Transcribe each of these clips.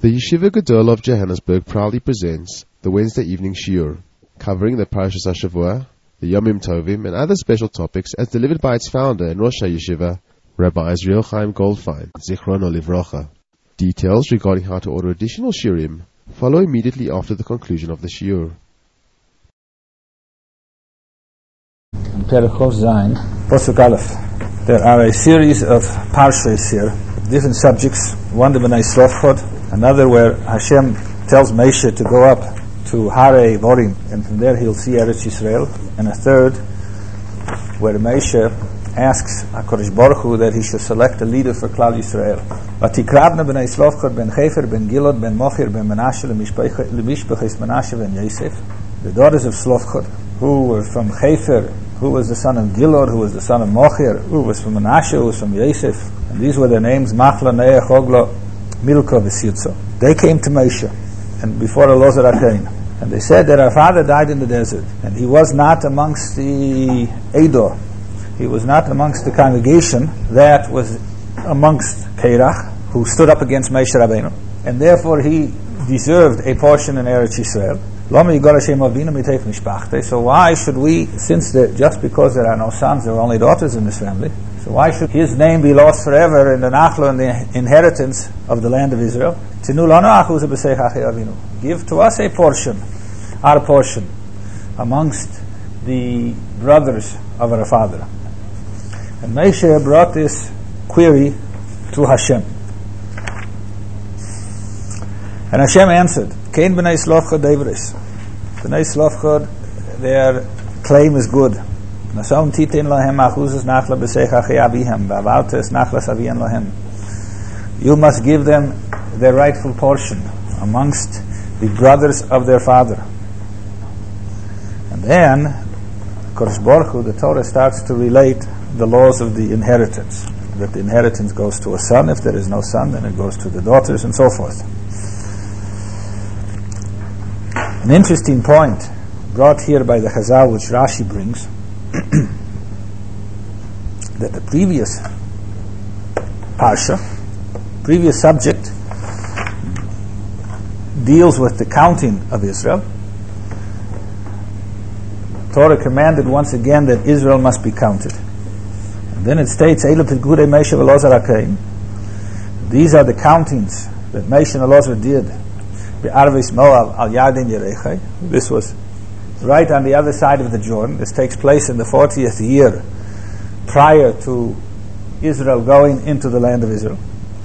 The Yeshiva Gedol of Johannesburg proudly presents the Wednesday evening shiur, covering the Parashas HaShavua, the Yomim Tovim, and other special topics as delivered by its founder and Rosh HaYeshiva, Rabbi Israel Chaim Goldfein, Zichrono Livrocha. Details regarding how to order additional shiurim follow immediately after the conclusion of the shiur. In Perek Chof Zayin, Pasuk Aleph, there are a series of parshas here, different subjects. One the Bnei Shlofchod, another where Hashem tells Moshe to go up to Harei Vorim, and from there he'll see Eretz Yisrael, and a third where Moshe asks HaKadosh Baruch Hu that he should select a leader for Klal Yisrael. Vatikravna Bnei Shlofchod ben Chefer ben Gilad ben Mochir ben Menashe lemishpachis Menashe ben Yosef, the daughters of Shlofchod, who were from Chefer, who was the son of Gilad, who was the son of Mochir, who was from Menashe, who was from Yosef, and these were their names: Machla, Neah, Chogla, Milka, Vesirtza. They came to Moshe and before Elazar HaKohen, and they said that our father died in the desert, and he was not amongst the Eidah. He was not amongst the congregation that was amongst Kerach, who stood up against Moshe Rabbeinu, and therefore he deserved a portion in Eretz Yisrael. So why should we, since just because there are no sons, there are only daughters in this family, so why should his name be lost forever in the nachla and the inheritance of the land of Israel? Give to us a portion, our portion, amongst the brothers of our father. And Moshe brought this query to Hashem. And Hashem answered, Kain b'nei Shlofchod devris. B'nei Shlofchod, their claim is good. Nasom titin lahem achuzes nachla b'seich achei avihem, v'avaltes nachlas avihem lahem. You must give them their rightful portion amongst the brothers of their father. And then, Kodesh Baruch Hu, the Torah starts to relate the laws of the inheritance. That the inheritance goes to a son. If there is no son, then it goes to the daughters, and so forth. An interesting point brought here by the Chazal, which Rashi brings, that the previous parsha, previous subject, deals with the counting of Israel. Torah commanded once again that Israel must be counted. And then it states, these are the countings that Moshe and Elazar did. This was right on the other side of the Jordan. This takes place in the 40th year prior to Israel going into the land of Israel.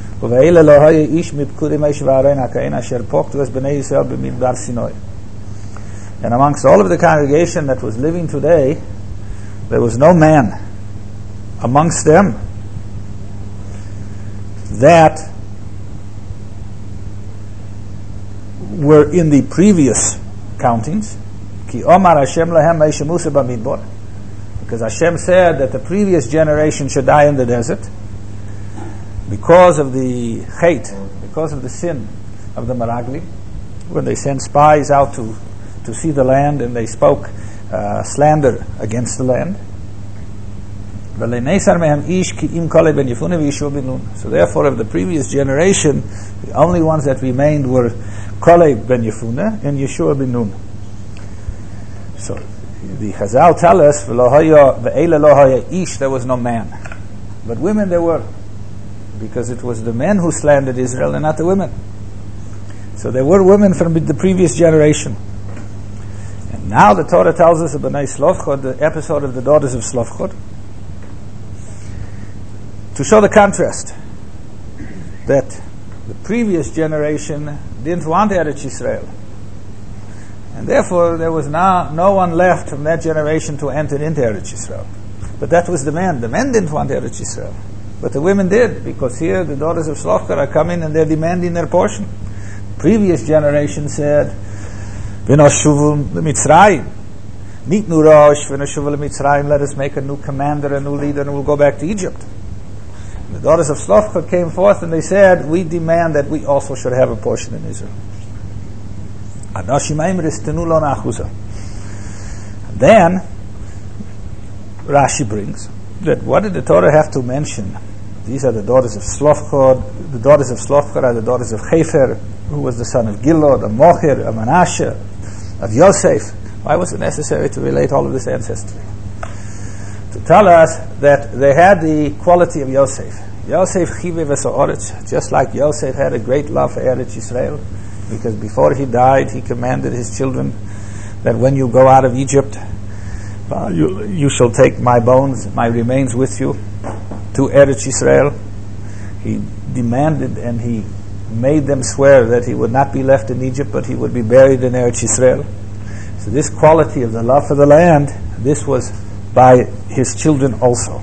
And amongst all of the congregation that was living today, there was no man amongst them that were in the previous countings. Because Hashem said that the previous generation should die in the desert because of the hate, because of the sin of the Meraglim, when they sent spies out to see the land and they spoke slander against the land. So therefore, of the previous generation, the only ones that remained were Kaleb ben Yefune and Yeshua ben Nun. So the Chazal tell us, there was no man, but women there were, because it was the men who slandered Israel and not the women. So there were women from the previous generation. And now the Torah tells us about Bnei Shlofchod, the episode of the daughters of Shlofchod, to show the contrast, that the previous generation didn't want Eretz Yisrael, and therefore there was no one left from that generation to enter into Eretz Yisrael. But that was the men. The men didn't want Eretz Yisrael, but the women did, because here the daughters of Shlofchod are coming and they're demanding their portion. Previous generation said, "V'noshuvu l'Mitzrayim, nitnu rosh v'noshuvu l'Mitzrayim. Let us make a new commander, a new leader, and we'll go back to Egypt." The daughters of Shlofchod came forth and they said, "We demand that we also should have a portion in Israel." Then Rashi brings that what did the Torah have to mention? These are the daughters of Shlofchod. The daughters of Shlofchod are the daughters of Chefer. who was the son of Gilad, of Mochir, of Manasseh, of Yosef. Why was it necessary to relate all of this ancestry? To tell us that they had the quality of Yosef. Yosef chiviv es ha'oretz, just like Yosef had a great love for Eretz Yisrael, because before he died, he commanded his children that when you go out of Egypt, you shall take my bones, my remains with you to Eretz Yisrael. He demanded and he made them swear that he would not be left in Egypt, but he would be buried in Eretz Yisrael. So this quality of the love for the land, this was by his children also.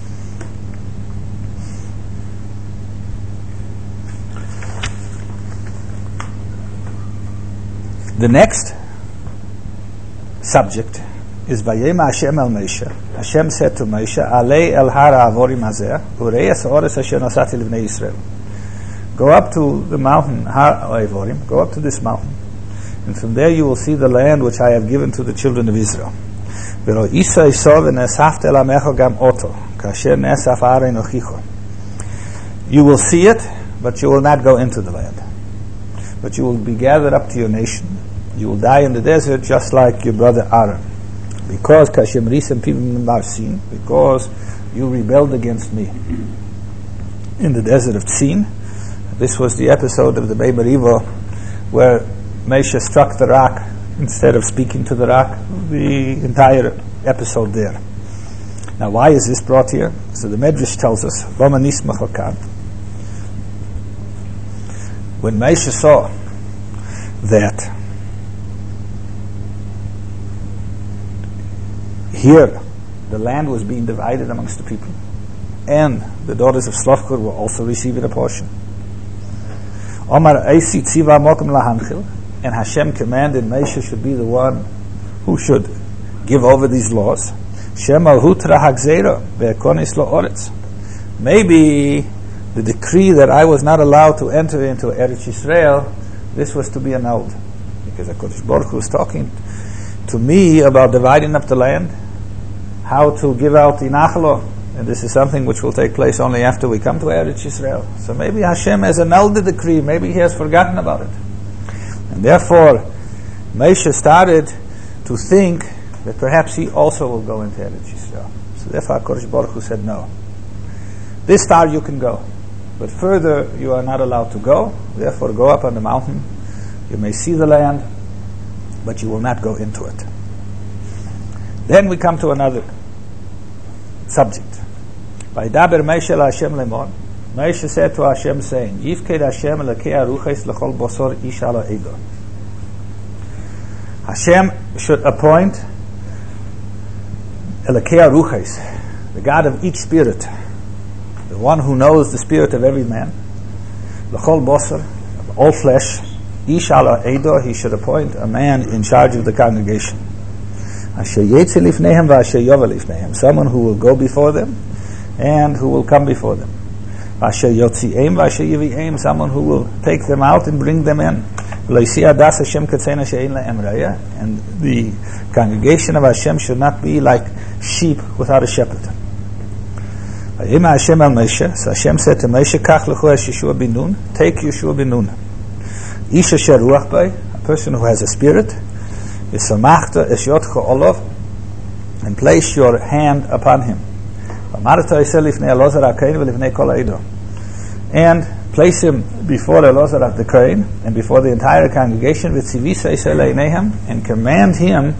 The next subject is Vayema Hashem el Moshe. Hashem said to Moshe, Alei el har ha'avorim hazeh, urei es ha'oretz asher nosati livnei Yisrael. Go up to the mountain, Har Ha'avorim, go up to this mountain, and from there you will see the land which I have given to the children of Israel. V'lo isa iso v'nesafte el amecho gam oto, kasher nesaf ha'arei nochicho. You will see it, but you will not go into the land. But you will be gathered up to your nation. You will die in the desert just like your brother Aaron. Because you rebelled against me in the desert of Tzin. This was the episode of the Bei Meriva where Moshe struck the rock instead of speaking to the rock. The entire episode there. Now why is this brought here? So the Medrash tells us, when Moshe saw that here the land was being divided amongst the people, and the daughters of Slofchur were also receiving a portion. Omar Eisi Tziva Mokum Lahanchil, and Hashem commanded Moshe should be the one who should give over these laws. Shemal Hutra Hagzera Ve'konis Lo Oretz. Maybe the decree that I was not allowed to enter into Eretz Yisrael, this was to be annulled, because HaKadosh Baruch Hu was talking to me about dividing up the land, how to give out the Nachalo, and this is something which will take place only after we come to Eretz Yisrael. So maybe Hashem has annulled the decree, maybe He has forgotten about it. And therefore, Moshe started to think that perhaps he also will go into Eretz Yisrael. So therefore HaKadosh Baruch Hu said, no. This far you can go, but further you are not allowed to go. Therefore go up on the mountain. You may see the land, but you will not go into it. Then we come to another subject. Vaydaber Moshe la Hashem lemor. Moshe said to Hashem, saying, Yifked Hashem elokei aruches lechol bosor ish ala edo. Hashem should appoint elokei aruches, the God of each spirit, the one who knows the spirit of every man, lechol bosor, of all flesh, ish ala edo, he should appoint a man in charge of the congregation. Asher yetze lifneihem v'asher yovel lifneihem, someone who will go before them and who will come before them. Asher yotzi'em v'asher yivi'em, someone who will take them out and bring them in. V'loisi adas Hashem katzena she'ein la'em raya, and the congregation of Hashem should not be like sheep without a shepherd. Vayema Hashem al Moshe, so Hashem said to Moshe, Kach lechu es Yeshua bin Nun, take Yeshua bin Nun. Ish asher ruach bei, a person who has a spirit, and place your hand upon him. And place him before Elozar the Kohen and before the entire congregation, and command him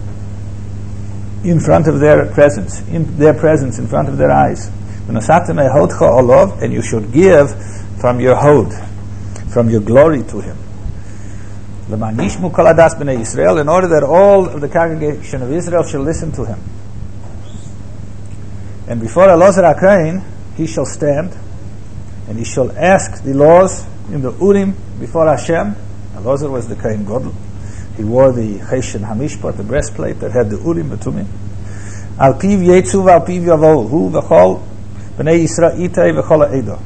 in front of their presence, in front of their eyes. And you should give from your hod, from your glory to him. In order that all of the congregation of Israel shall listen to him. And before Elozar HaKohen, he shall stand, and he shall ask the laws in the Urim before Hashem. Elozar was the Kohen Gadol. He wore the Cheshen HaMishpat, the breastplate that had the Urim Betumim. Al piv yetzu v'al piv yavol, hu v'chol b'nei Yisrael itay v'chol ha'edo.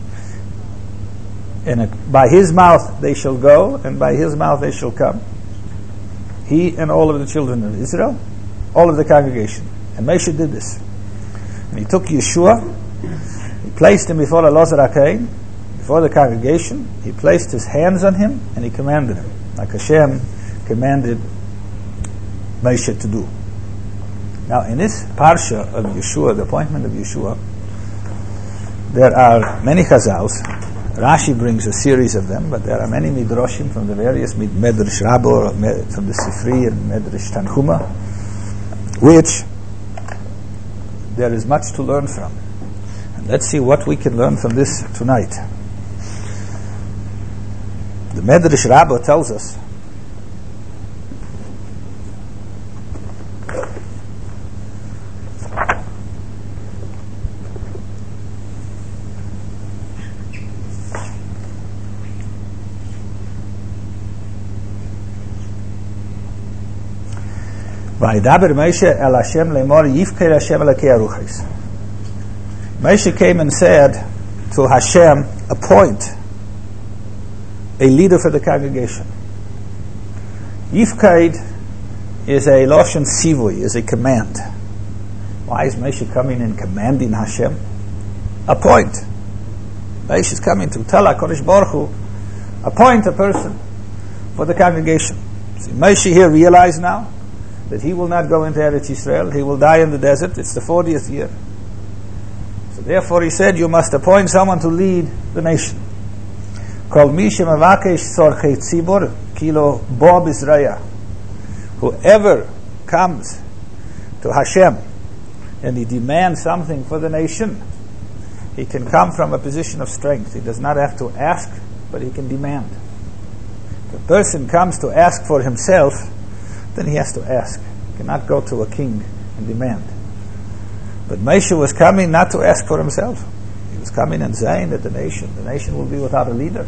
And by his mouth they shall go, and by his mouth they shall come. He and all of the children of Israel, all of the congregation. And Moshe did this. And he took Yeshua, he placed him before Elozar HaKohen, before the congregation, he placed his hands on him and he commanded him, like Hashem commanded Moshe to do. Now, in this parsha of Yeshua, the appointment of Yeshua, there are many chazals. Rashi brings a series of them, but there are many midrashim from the various Medrash Rabbo, from the Sifri and Medrash Tanhuma, which there is much to learn from. And let's see what we can learn from this tonight. The Medrash Rabbo tells us Vaydaber Moshe el Hashem lemor yifker Hashem elakei aruchos. Moshe came and said to Hashem, appoint a leader for the congregation. Yifkaid is a lashon sivui, is a command. Why is Moshe coming and commanding Hashem? Appoint. Moshe is coming to tell HaKadosh Baruch Hu, appoint a person for the congregation. See, Moshe here realized now that he will not go into Eretz Yisrael, he will die in the desert. It's the 40th year. So therefore he said, you must appoint someone to lead the nation. Kol mi shemavakesh tzorchei tzibur kilo bo b'zraya. Whoever comes to Hashem and he demands something for the nation, he can come from a position of strength. He does not have to ask, but he can demand. If a person comes to ask for himself, then he has to ask. He cannot go to a king and demand. But Moshe was coming not to ask for himself. He was coming and saying that the nation will be without a leader.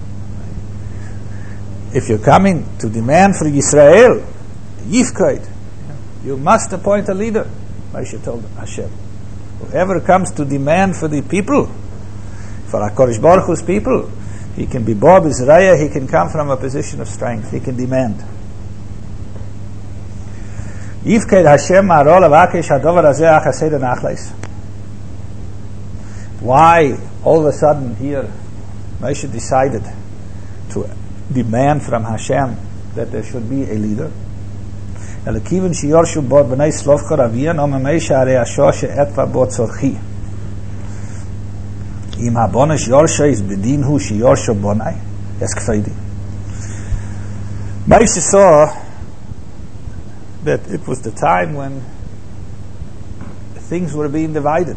If you're coming to demand for Yisrael, Yifkaid, you must appoint a leader, Moshe told Hashem. Whoever comes to demand for the people, for HaKadosh Baruch Hu's people, he can be Bo b'Zraya, he can come from a position of strength, he can demand. Yifkaid Hashem ma'arol avakesh hadovar hazeh achasei denachleis. Why all of a sudden here Moshe decided to demand from Hashem that there should be a leader? Elakivin shiyorshu bo b'nei slovcha ravian om Moshe arei asho she'etva bo tzorchi. Im habonesh yorsha is bedin hu shiyorshu bonai. Yes, kfeidi. Moshe saw that it was the time when things were being divided.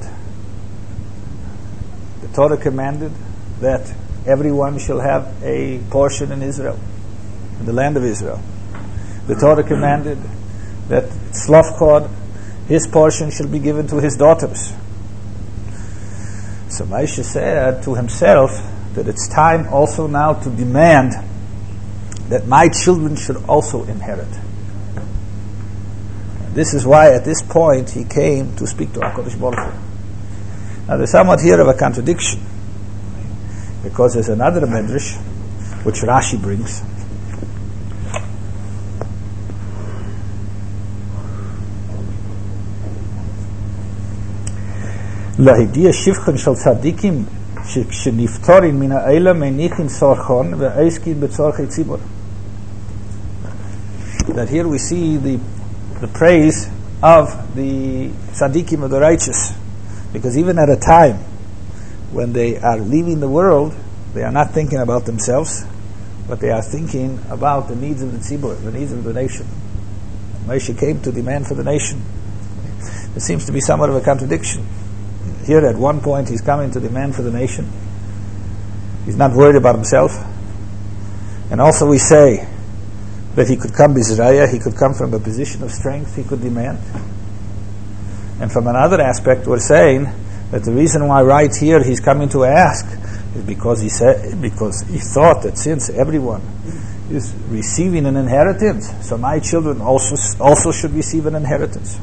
The Torah commanded that everyone shall have a portion in Israel, in the land of Israel. The Torah commanded that Tzlofchad, his portion shall be given to his daughters. So Moshe said to himself that it's time also now to demand that my children should also inherit. This is why at this point he came to speak to HaKadosh Baruch Hu. Now there's somewhat here of a contradiction, because there's another medrash which Rashi brings. Lahidia shivchan shel tzadikim sheniftorin min ha'ela menichin sorchon ve'eiskin betzorchei tzibur. That here we see the praise of the tzaddikim of the righteous, because even at a time when they are leaving the world, they are not thinking about themselves, but they are thinking about the needs of the tzibur, the needs of the nation. Moshe came to demand for the nation. There seems to be somewhat of a contradiction. Here at one point he's coming to demand for the nation. He's not worried about himself. And also we say that he could come B'Zraya, he could come from a position of strength, he could demand. And from another aspect, we're saying that the reason why right here he's coming to ask is because he thought that since everyone is receiving an inheritance, so my children also should receive an inheritance.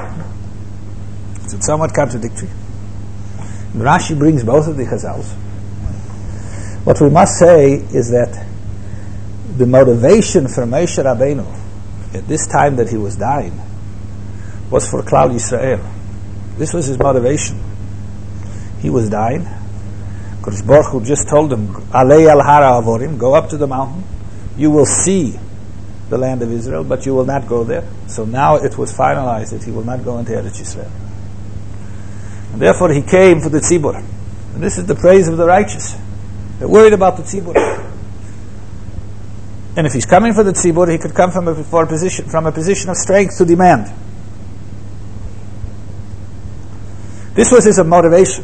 So it's somewhat contradictory. And Rashi brings both of the chazals. What we must say is that the motivation for Moshe Rabbeinu at this time that he was dying was for Klal Yisrael. This was his motivation. He was dying. Kodesh Baruch Hu just told him, Alei al Hara Avorim, go up to the mountain, you will see the land of Israel, but you will not go there. So now it was finalized that he will not go into Eretz Yisrael. And therefore he came for the tzibur. And this is the praise of the righteous. They're worried about the tzibur. And if he's coming for the tzibur, he could come from a position of strength to demand. This was his motivation.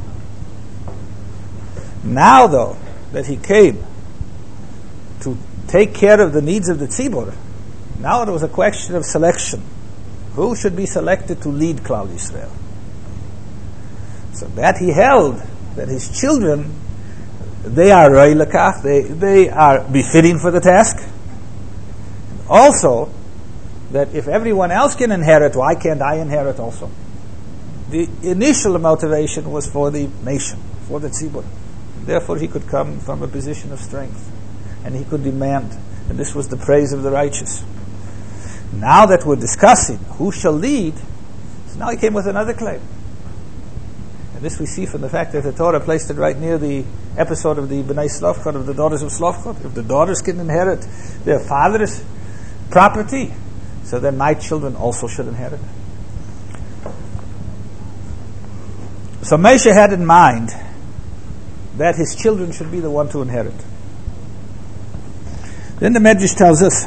Now, though, that he came to take care of the needs of the tzibur, now it was a question of selection. Who should be selected to lead Klal Yisrael? So that he held that his children, they are roi lekach, they are befitting for the task. Also, that if everyone else can inherit, why can't I inherit also? The initial motivation was for the nation, for the tzibur. Therefore, he could come from a position of strength, and he could demand. And this was the praise of the righteous. Now that we're discussing who shall lead, so now he came with another claim. And this we see from the fact that the Torah placed it right near the episode of the Bnei Slavchot, of the daughters of Slavchot. If the daughters can inherit their father's property, so then my children also should inherit. So Moshe had in mind that his children should be the one to inherit. Then the Medrash tells us,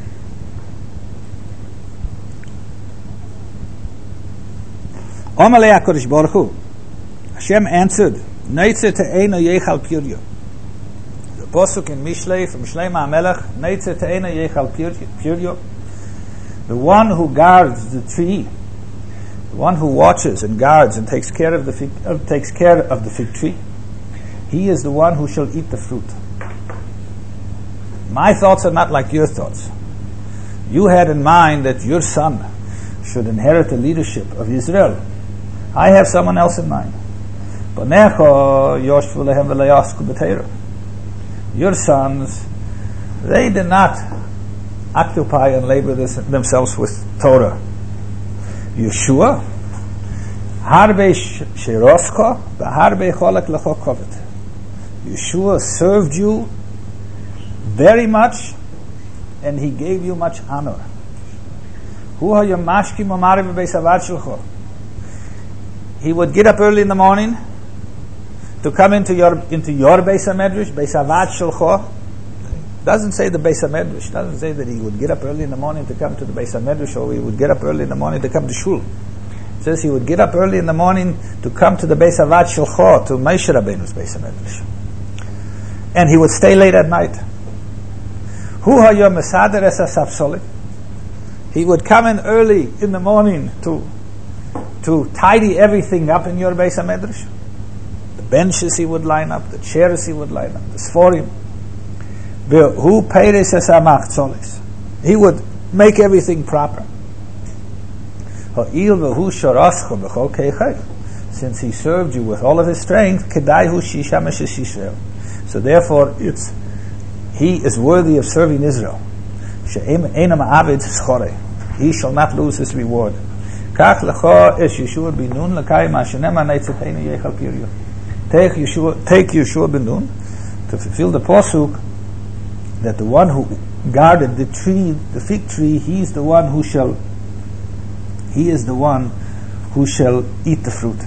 Omalei HaKadosh Baruch Hu, Hashem answered, Neitze te'ena yechal piryo. The Pasuk in Mishlei, from Shlomo HaMelech, Neitze te'ena yechal piryo. The one who guards the tree, the one who watches and guards and takes care of the fig tree, he is the one who shall eat the fruit. My thoughts are not like your thoughts. You had in mind that your son should inherit the leadership of Israel. I have someone else in mind. Your sons, they did not occupy and labor themselves with Torah. Yeshua, harbe sheroska, harbe cholak lecho kovet. Yeshua served you very much, and he gave you much honor. He would get up early in the morning to come into your Beis HaMedrash, Beis Avad Shulcho. Doesn't say the Beis HaMedrash. Doesn't say that he would get up early in the morning to come to the Beis HaMedrash, or he would get up early in the morning to come to Shul. It says he would get up early in the morning to come to the Beis Avad Shulcho, to Moshe Rabbeinu's Beis HaMedrash. And he would stay late at night. He would come in early in the morning to tidy everything up in your Beis HaMedrash. The benches he would line up, the chairs he would line up, the sforim. He would make everything proper. Since he served you with all of his strength, so therefore he is worthy of serving Israel. He shall not lose his reward. Take Yeshua ben Nun to fulfill the pasuk that the one who guarded the tree, the fig tree, he is the one who shall eat the fruit.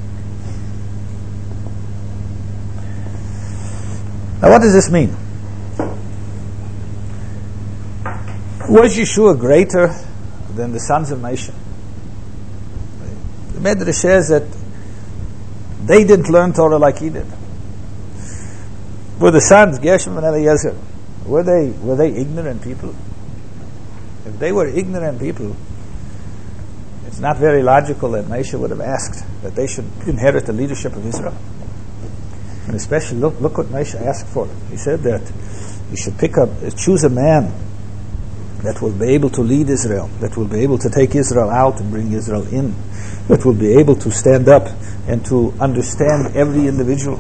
Now, what does this mean? Was Yeshua greater than the sons of Moshe? The Medrash says that they didn't learn Torah like he did. Were the sons, Gershom and Eliezer, were they ignorant people? If they were ignorant people, it's not very logical that Moshe would have asked that they should inherit the leadership of Israel. And especially, look what Moshe asked for. He said that you should choose a man that will be able to lead Israel, that will be able to take Israel out and bring Israel in, that will be able to stand up and to understand every individual.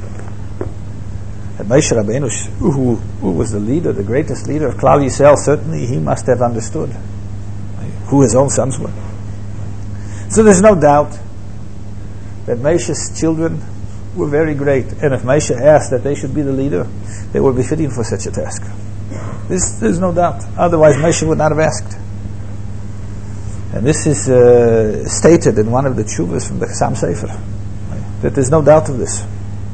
And Moshe Rabbeinu, who was the leader, the greatest leader of Klal Yisrael, certainly he must have understood who his own sons were. So there's no doubt that Moshe's children were very great, and if Moshe asked that they should be the leader, they would be fitting for such a task. There's no doubt. Otherwise, Moshe would not have asked. And this is stated in one of the tshuvas from the Chassam Sefer, that there's no doubt of this.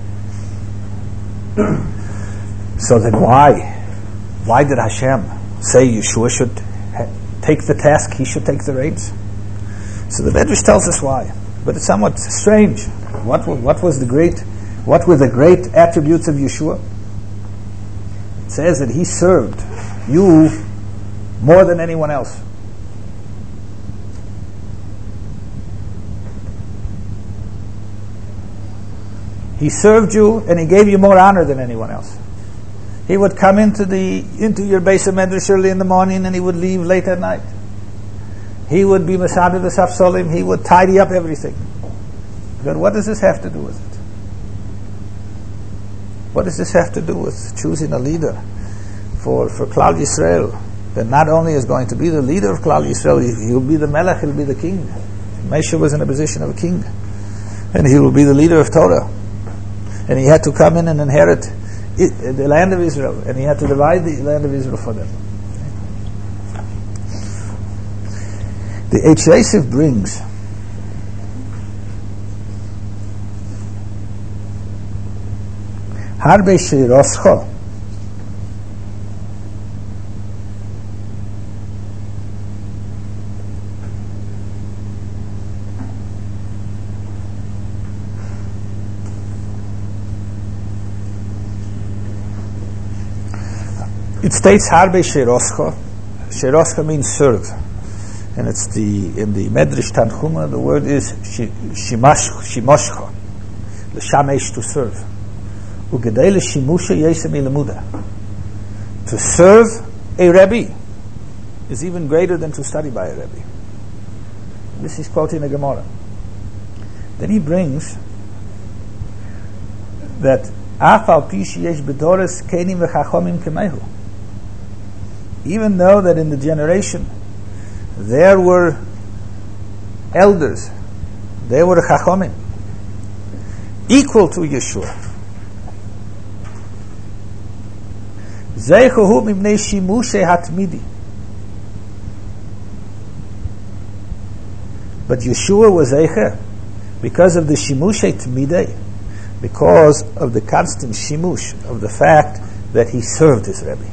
So then why did Hashem say Yeshua should take the task, he should take the reins? So the Medrash tells us why, but it's somewhat strange. What were the great attributes of Yeshua? It says that he served you more than anyone else. He served you and he gave you more honor than anyone else. He would come into your base of Medrash early in the morning and he would leave late at night. He would be Masada the Safsolim, he would tidy up everything. But what does this have to do with it? What does this have to do with choosing a leader for Klal Yisrael? That not only is going to be the leader of Klal Yisrael, he'll be the Melech, he'll be the king. Moshe was in a position of a king. And he will be the leader of Torah. And he had to come in and inherit the land of Israel. And he had to divide the land of Israel for them. The Eitz Yosef brings Harbe Shiroscho it states Harbe Shiroscho. Shiroscho means serve. And it's in the Medrash Tanchuma, the word is Shimoshcho, l'shamesh, to serve. Ugedei l'shimusha yesem ilamuda. To serve a Rebbe is even greater than to study by a Rebbe. This is quoting the Gemara. Then he brings that Afal pi sheyesh b'Torah kenim v'chachomim kemehu. Even though that in the generation there were elders, there were chachomim equal to Yeshua. Zeichuhu mibnei shimushe hatmidi. But Yeshua was zeicher because of the shimushe tmidei, because of the constant shimush, of the fact that he served his Rebbe.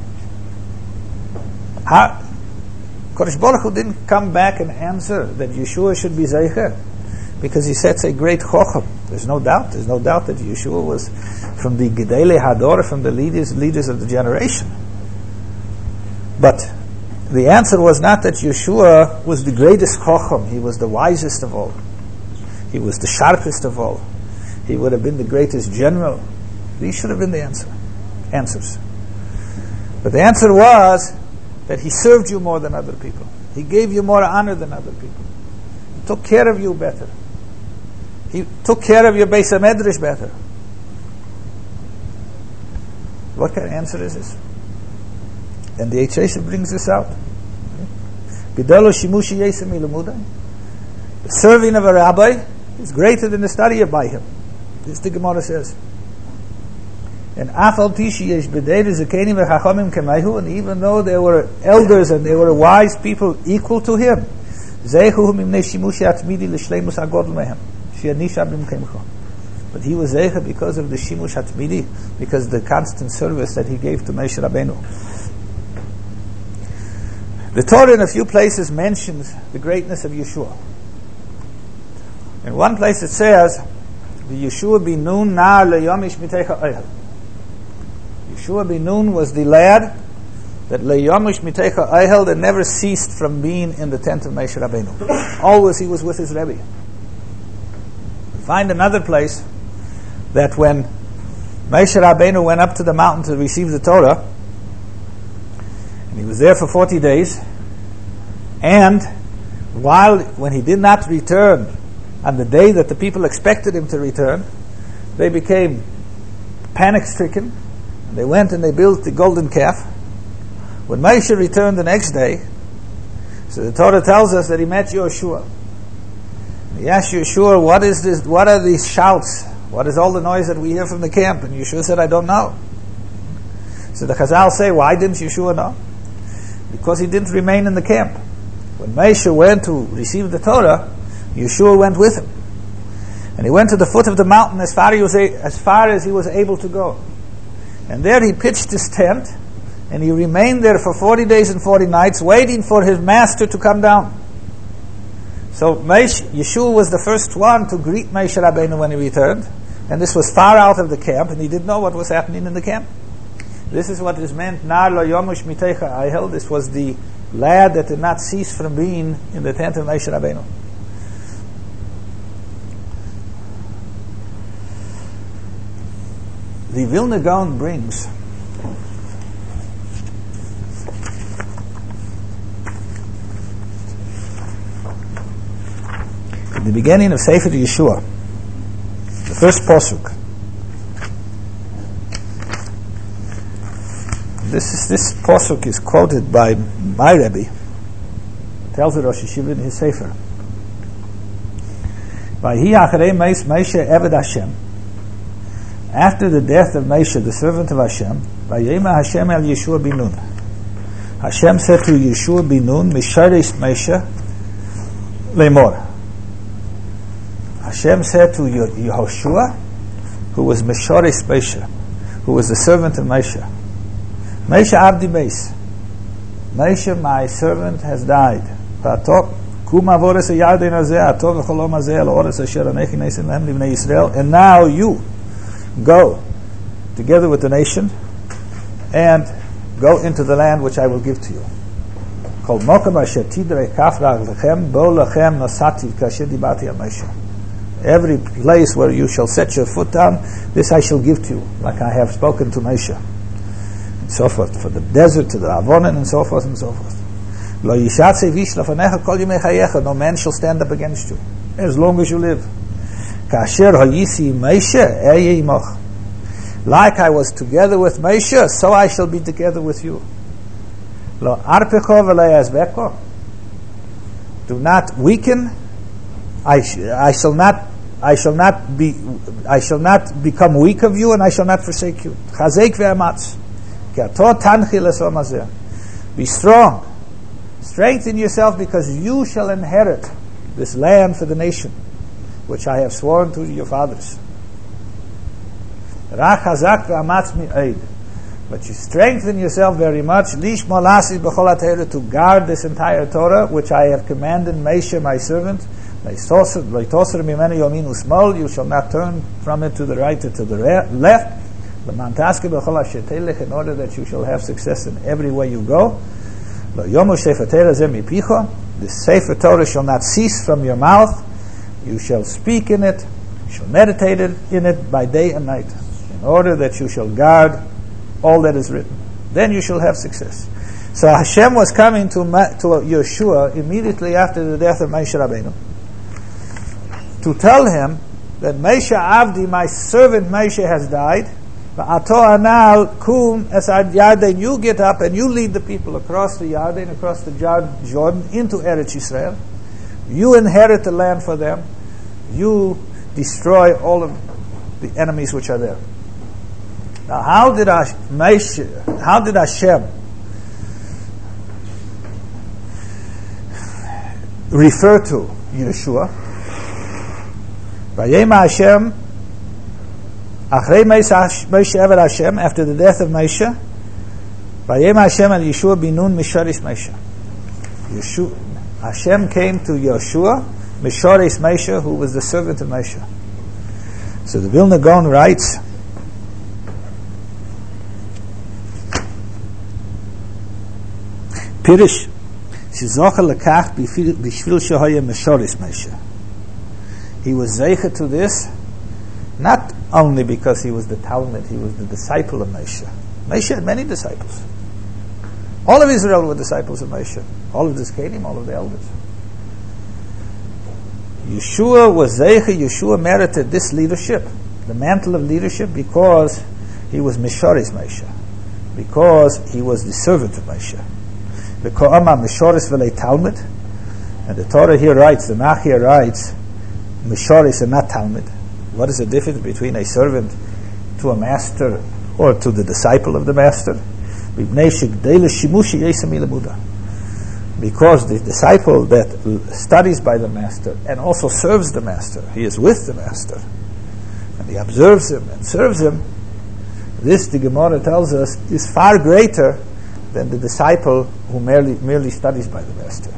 Kodesh Baruch Hu didn't come back and answer that Yeshua should be zeicher, because he sets a great chochem. There's no doubt that Yeshua was from the Gedolei Hador, from the leaders of the generation. But the answer was not that Yeshua was the greatest chochem, he was the wisest of all, he was the sharpest of all, he would have been the greatest general. These should have been the answers. But the answer was that he served you more than other people. He gave you more honor than other people. He took care of you better. He took care of your Beis HaMedrash better. What kind of answer is this? And the Eitz Yosef brings this out. The serving of a rabbi is greater than the study by him. This the Gemara says. And afal pishi yesh b'dei zekenim v'chachomim kemayhu, and even though there were elders and there were wise people equal to him, zeichu mimnei shimushi atmidi l'shleimus hagodl mehem she'anisha b'mkemcho. But he was zeicha because of the shimush atmidi, because of the constant service that he gave to Moshe Rabbeinu. The Torah in a few places mentions the greatness of Yeshua. In one place it says, "The Yeshua bin Nun na leyomish mitecha oihel." Yeshua bin Nun was the lad that leyomish mitecha oihel, that never ceased from being in the tent of Moshe Rabbeinu. Always he was with his Rebbe. Find another place that when Moshe Rabbeinu went up to the mountain to receive the Torah, and he was there for 40 days, and when he did not return on the day that the people expected him to return, they became panic-stricken. They went and they built the golden calf. When Moshe returned the next day, so the Torah tells us that he met Yeshua. He asked Yeshua, what is this? What are these shouts? What is all the noise that we hear from the camp? And Yeshua said, I don't know. So the Chazal say, why didn't Yeshua know? Because he didn't remain in the camp. When Moshe went to receive the Torah, Yeshua went with him. And he went to the foot of the mountain as far as he was able to go. And there he pitched his tent, and he remained there for 40 days and 40 nights, waiting for his master to come down. So Yeshua was the first one to greet Moshe Rabbeinu when he returned, and this was far out of the camp, and he didn't know what was happening in the camp. This is what is meant, Nar lo yomush mitecha Aihel. This was the lad that did not cease from being in the tent of Moshe Rabbeinu. The Vilna Gaon brings in the beginning of Sefer Yeshua, the first pasuk. This pasuk is quoted by my Rebbe. Tells the Rosh Yeshiva in his Sefer. Vayhi acharei Moshe Eved Hashem. After the death of Moshe, the servant of Hashem, Vayema Hashem el Yeshua bin Nun. Hashem said to Yeshua bin Nun, Misharis Moshe Lemor. Hashem said to Yehoshua, who was Misharis Moshe, who was the servant of Moshe, Moshe Abdi Beis. Moshe, my servant, has died. And now you go together with the nation and go into the land which I will give to you. Every place where you shall set your foot down, this I shall give to you, like I have spoken to Moshe. And so forth, for the desert, to the Avonin, and so forth and so forth. No man shall stand up against you as long as you live. Like I was together with Moshe, so I shall be together with you. Do not weaken. I shall not become weak of you, and I shall not forsake you. Be strong. Strengthen yourself, because you shall inherit this land for the nation, which I have sworn to your fathers. But you strengthen yourself very much to guard this entire Torah, which I have commanded Moshe, my servant. You shall not turn from it to the right or to the left, in order that you shall have success in every way you go. This Sefer Torah shall not cease from your mouth. You shall speak in it, you shall meditate in it by day and night, in order that you shall guard all that is written. Then you shall have success. So Hashem was coming to Yeshua immediately after the death of Moshe Rabbeinu to tell him that Moshe Avdi, my servant Moshe, has died. You get up and you lead the people across the Yarden, across the Jordan, into Eretz Yisrael. You inherit the land for them. You destroy all of the enemies which are there. Now, how did Hashem refer to Yeshua? Vayema Hashem Achrei Moshe Eved Hashem, after the death of Moshe, Vayema Hashem and Yeshua bin Nun Misharis Moshe. Hashem came to Yeshua, Misharis Moshe, who was the servant of Moshe. So the Vilna Gaon writes, Pirish Shizocha Lekach Bishvil Shehoya Misharis Moshe. He was zeicha to this, not only because he was the Talmud, he was the disciple of Moshe. Moshe had many disciples. All of Israel were disciples of Moshe. All of the Zkanim, all of the elders. Yeshua was zeicha, Yeshua merited this leadership, the mantle of leadership, because he was Misharis Moshe, because he was the servant of Moshe. The Ko'ama Misharis v'lei Talmud, and the Torah here writes, the Machir writes, Misharis and not Talmud. What is the difference between a servant to a master or to the disciple of the master? Because the disciple that studies by the master and also serves the master, he is with the master, and he observes him and serves him. This, the Gemara tells us, is far greater than the disciple who merely studies by the master.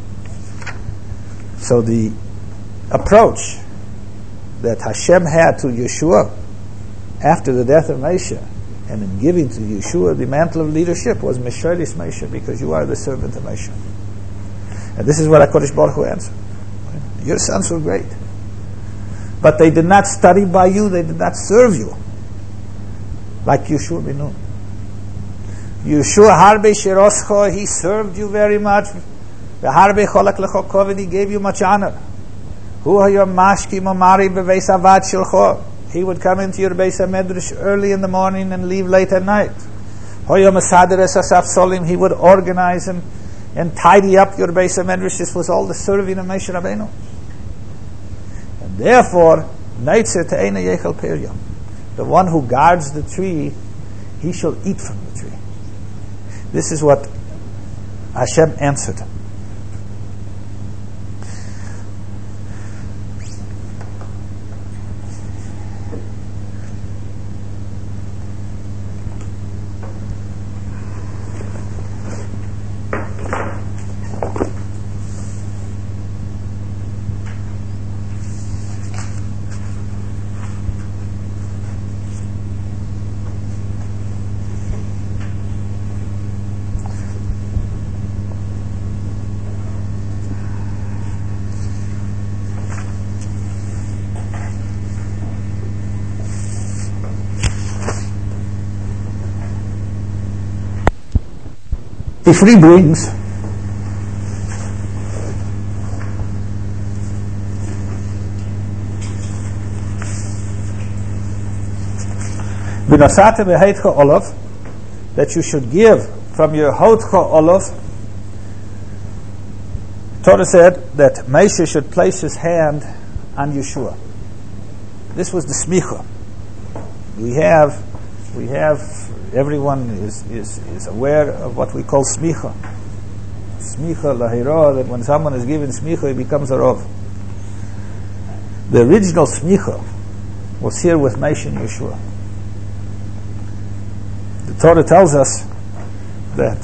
So the approach that Hashem had to Yeshua after the death of Moshe, and in giving to Yeshua the mantle of leadership, was Mesheris Moshe, because you are the servant of Moshe. And this is what HaKadosh Baruch Hu answered. Your sons were great, but they did not study by you, they did not serve you like Yeshua ben Nun. Yeshua harbe shiroscho, he served you very much. The harbe cholak lecho koved, he gave you much honor. Hu hayom mashki momari beveis avad shilcho, he would come into your Beis HaMedrash early in the morning and leave late at night. Hayom asader es asaf solim, he would organize and tidy up your Beis HaMedrash. This was all the serving of Moshe Rabbeinu. And therefore, neitzer te'ena yechel peryam, the one who guards the tree, he shall eat from the tree. This is what Hashem answered. If he brings that you should give from your Hotcha Olav, Torah said that Moshe should place his hand on Yeshua. This was the smicha. We have everyone is aware of what we call smicha. Smicha lahira, that when someone is given smicha, he becomes a rov. The original smicha was here with Moshe and Yeshua. The Torah tells us that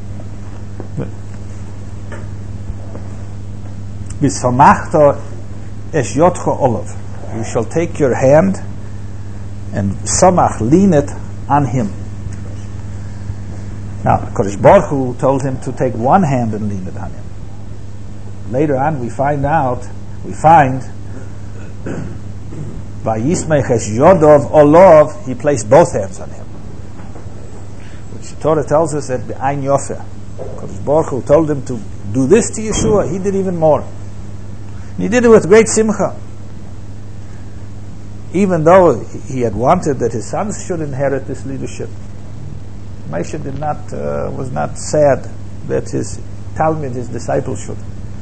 B'samachta es yotcha olav, you shall take your hand and samach, lean it on him. Now, Kodesh Baruch Hu told him to take one hand and lean it on him. Later on, we find Vayismech es yodov olav, he placed both hands on him. Which the Torah tells us that B'ayin Yofeh, Kodesh Baruch Hu told him to do this to Yeshua, he did even more. He did it with great simcha. Even though he had wanted that his sons should inherit this leadership, Moshe was not sad that his Talmud, his disciples, should.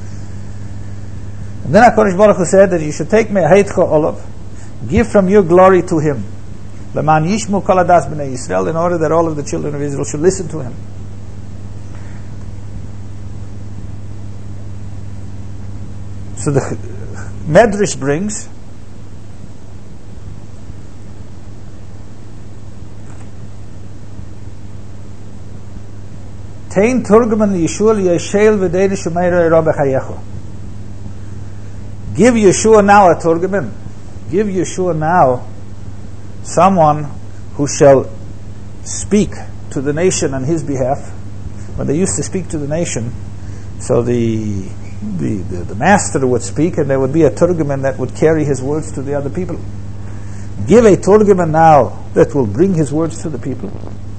And then HaKadosh Baruch Hu said that you should take me'heitcha olav, give from your glory to him, leman yishmu kol hadas b'nei Yisrael, in order that all of the children of Israel should listen to him. So the Medrash brings Tein Turgaman Yeshua Yeshel v'dein Shemeira Ero b'chayecho. Give Yeshua now a Turgaman. Give Yeshua now someone who shall speak to the nation on his behalf. When they used to speak to the nation, so the master would speak, and there would be a Turgaman that would carry his words to the other people. Give a Turgaman now that will bring his words to the people.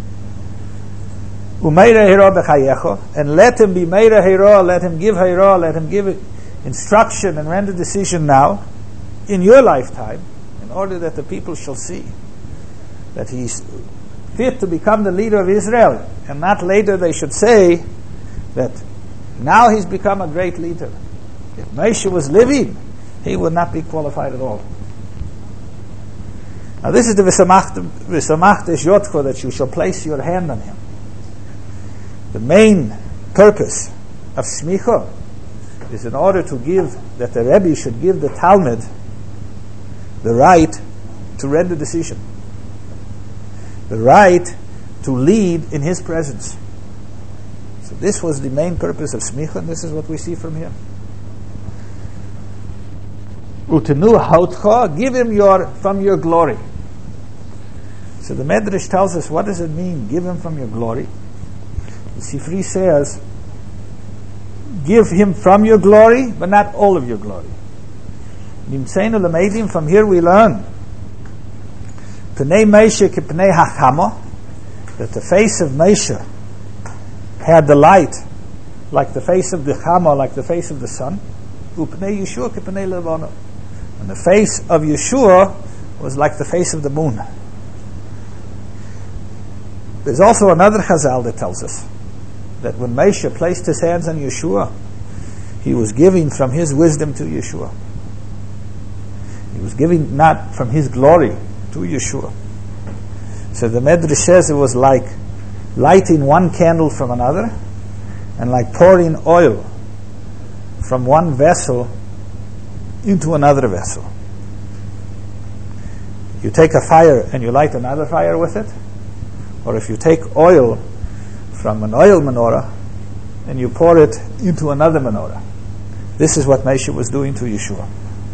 Umeira hiro b'chayecho, and let him be meira hiro, let him give hiro, let him give instruction and render decision now, in your lifetime, in order that the people shall see that he's fit to become the leader of Israel, and not later they should say that now he's become a great leader. If Moshe was living, he would not be qualified at all. Now this is the v'samachta yotcho, that you shall place your hand on him. The main purpose of smicha is in order to give, that the Rebbe should give the Talmud the right to render decision, the right to lead in his presence. So this was the main purpose of smicha, and this is what we see from here. Utenu hautcha, give him from your glory. So the Medrash tells us, what does it mean, give him from your glory? The Sifri says, give him from your glory, but not all of your glory. Nimtzeinu lemeidim, from here we learn Pnei Moshe k'pnei hachama, that the face of Moshe had the light like the face of the Chama, like the face of the sun. Upnei Yeshua k'pnei levana, and the face of Yeshua was like the face of the moon. There's also another Chazal that tells us that when Moshe placed his hands on Yeshua, he was giving from his wisdom to Yeshua. He was giving not from his glory to Yeshua. So the Medrash says it was like lighting one candle from another, and like pouring oil from one vessel into another vessel. You take a fire and you light another fire with it, or if you take oil from an oil menorah and you pour it into another menorah. This is what Moshe was doing to Yeshua.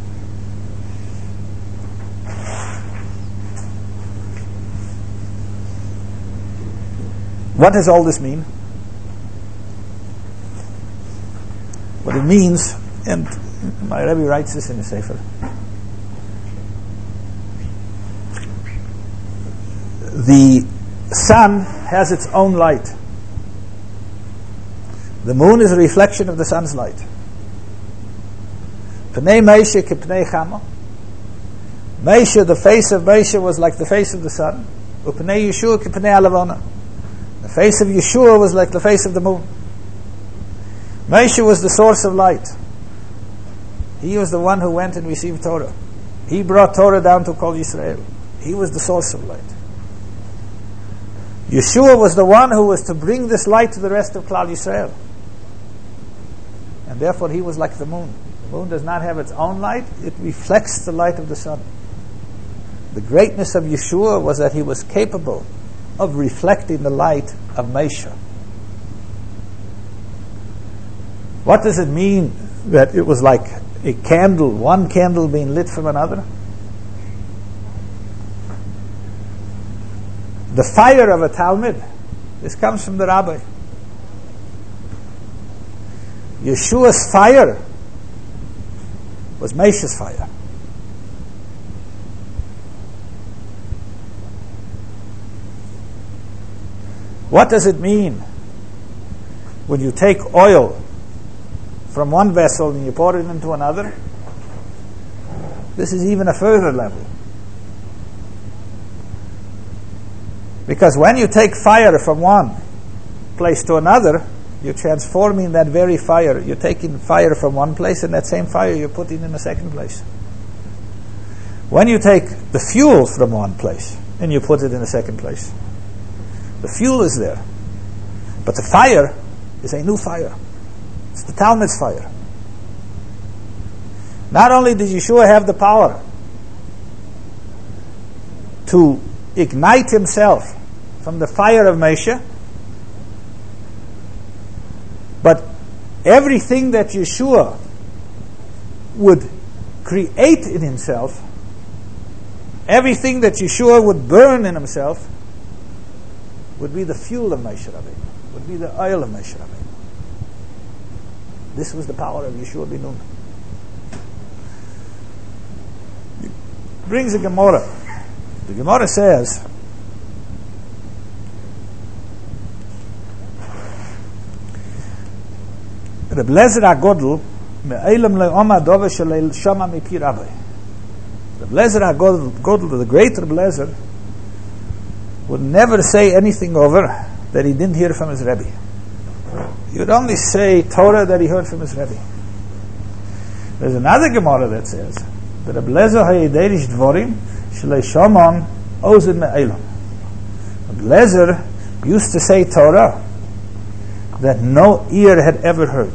What does all this mean? What it means, and my Rebbe writes this in the Sefer. The sun has its own light. The moon is a reflection of the sun's light. Pnei Moshe k'pnei Chama. Moshe, the face of Moshe was like the face of the sun. Upnei Yeshua k'pnei Alavona. The face of Yeshua was like the face of the moon. Moshe was the source of light. He was the one who went and received Torah. He brought Torah down to Kol Yisrael. He was the source of light. Yeshua was the one who was to bring this light to the rest of Klal Yisrael. And therefore he was like the moon. The moon does not have its own light. It reflects the light of the sun. The greatness of Yeshua was that he was capable of reflecting the light of Moshe. What does it mean that it was like a candle, one candle being lit from another? The fire of a Talmud, this comes from the Rabbi. Yeshua's fire was Moshe's fire. What does it mean when you take oil from one vessel and you pour it into another? This is even a further level. Because when you take fire from one place to another, you're transforming that very fire. You're taking fire from one place, and that same fire you're putting in a second place. When you take the fuel from one place and you put it in a second place, the fuel is there, but the fire is a new fire. It's the Talmud's fire. Not only did Yeshua have the power to ignite himself from the fire of Moshe, but everything that Yeshua would create in himself, everything that Yeshua would burn in himself, would be the fuel of Moshe Rabbeinu, would be the oil of Moshe Rabbeinu. This was the power of Yeshua ben Nun. Brings a Gemara. The Gemara says, Reb Lezer HaGodel me'elam le'oma dove shel shama mipi Rabbi. Reb Lezer HaGodel, the great Reb Lezer, would never say anything over that he didn't hear from his Rebbe. He would only say Torah that he heard from his Rebbe. There's another Gemara that says that Reb Lezer ha'yederish dvorim Shlei Shomon Ozid Me'elam. Lezer used to say Torah that no ear had ever heard.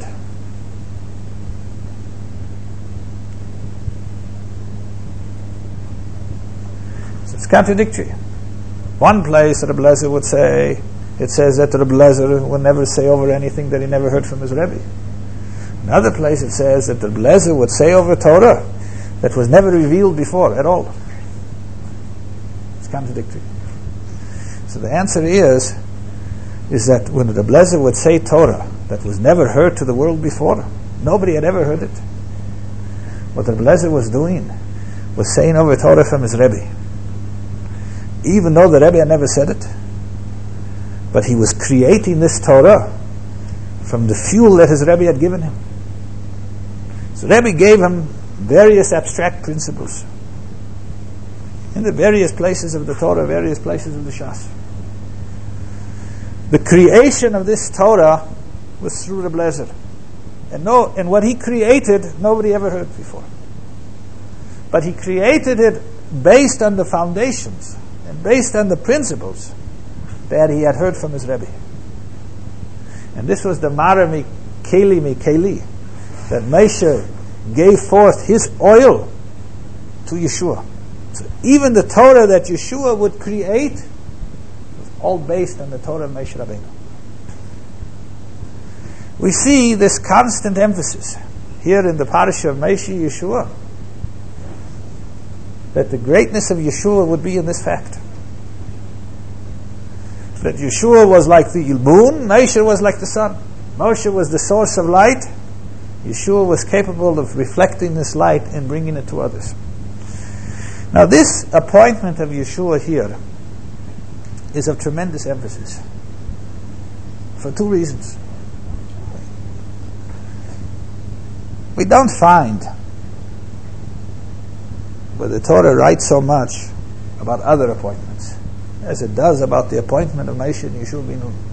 So it's contradictory. One place Reb Lezer would say, it says that Reb Lezer would never say over anything that he never heard from his Rebbe. Another place it says that Reb Lezer would say over Torah that was never revealed before at all. It's contradictory. So the answer is that when Reb Lezer would say Torah that was never heard to the world before, nobody had ever heard it. What Reb Lezer was doing was saying over Torah from his Rebbe. Even though the Rebbe had never said it, but he was creating this Torah from the fuel that his Rebbe had given him. So Rebbe gave him various abstract principles in the various places of the Torah, various places of the Shas. The creation of this Torah was through Reb Lezer. And what he created, nobody ever heard before. But he created it based on the foundations and based on the principles that he had heard from his Rebbe. And this was the Mara Mikeli Mikeli, that Moshe gave forth his oil to Yeshua. So even the Torah that Yeshua would create was all based on the Torah of Moshe Rabbeinu. We see this constant emphasis here in the parasha of Moshe Yeshua, that the greatness of Yeshua would be in this fact. That Yeshua was like the moon, Moshe was like the sun. Moshe was the source of light, Yeshua was capable of reflecting this light and bringing it to others. Now this appointment of Yeshua here is of tremendous emphasis for two reasons. We don't find where the Torah writes so much about other appointments as it does about the appointment of Moshe and Yeshua ben Nun.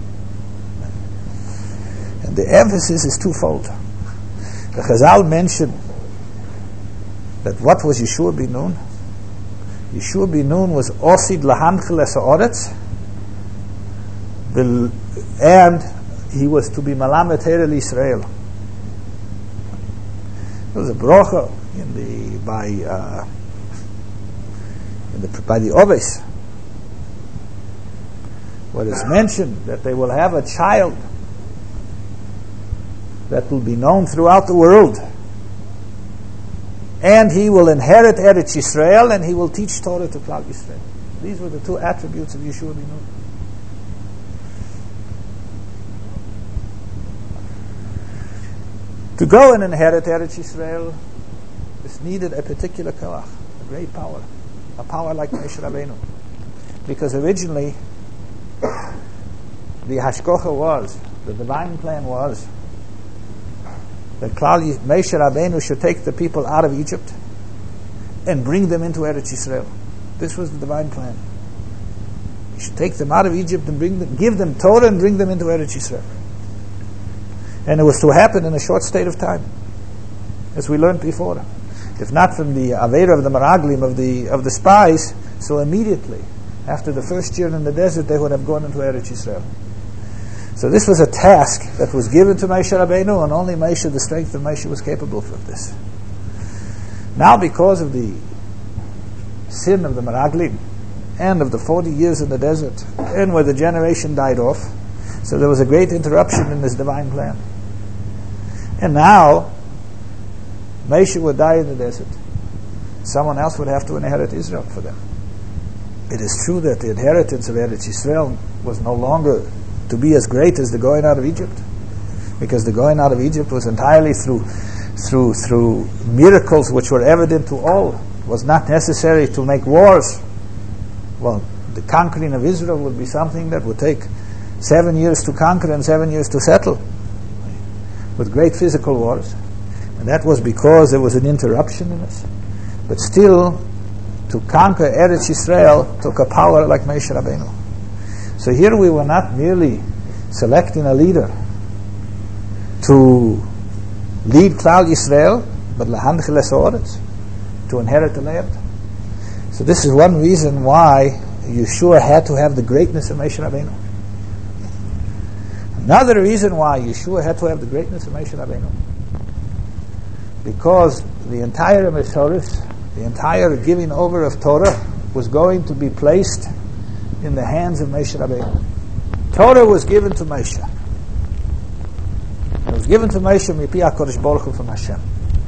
And the emphasis is twofold. The Chazal mentioned that what was Yeshua ben Nun? Yeshua ben Nun was Osid Lahanchel es ha'oretz, and he was to be Malamet Herel Yisrael. There was a brocha by the Oves, where it's mentioned that they will have a child that will be known throughout the world, and he will inherit Eretz Yisrael, and he will teach Torah to Klal Yisrael. These were the two attributes of Yeshua ben Nun. To go and inherit Eretz Yisrael, this needed a particular koach, a great power, a power like Moshe Rabbeinu. Because originally, the hashkocha was, the divine plan was, that Moshe Rabbeinu should take the people out of Egypt and bring them into Eretz Yisrael. This was the divine plan. He should take them out of Egypt and give them Torah and bring them into Eretz Yisrael. And it was to happen in a short state of time, as we learned before. If not from the Avera of the Meraglim, of the spies, so immediately after the first year in the desert, they would have gone into Eretz Yisrael. So this was a task that was given to Moshe Rabbeinu, and only Moshe, the strength of Moshe, was capable of this. Now, because of the sin of the Meraglim and of the 40 years in the desert, and where the generation died off, so there was a great interruption in this divine plan. And now, Moshe would die in the desert. Someone else would have to inherit Israel for them. It is true that the inheritance of Eretz Yisrael was no longer to be as great as the going out of Egypt, because the going out of Egypt was entirely through miracles which were evident to all. It was not necessary to make wars. Well, the conquering of Israel would be something that would take 7 years to conquer and 7 years to settle, with great physical wars. And that was because there was an interruption in this. But still, to conquer Eretz Yisrael took a power like Moshe Rabbeinu. So here we were not merely selecting a leader to lead Klal Yisrael, but Lahanchel es ha'oretz, to inherit the land. So this is one reason why Yeshua had to have the greatness of Moshe Rabbeinu. Another reason why Yeshua had to have the greatness of Moshe Rabbeinu, because the entire Mesoris, the entire giving over of Torah, was going to be placed in the hands of Moshe Rabbeinu. Torah was given to Moshe. It was given to Moshe Mipi HaKadosh Baruch Hu from Hashem.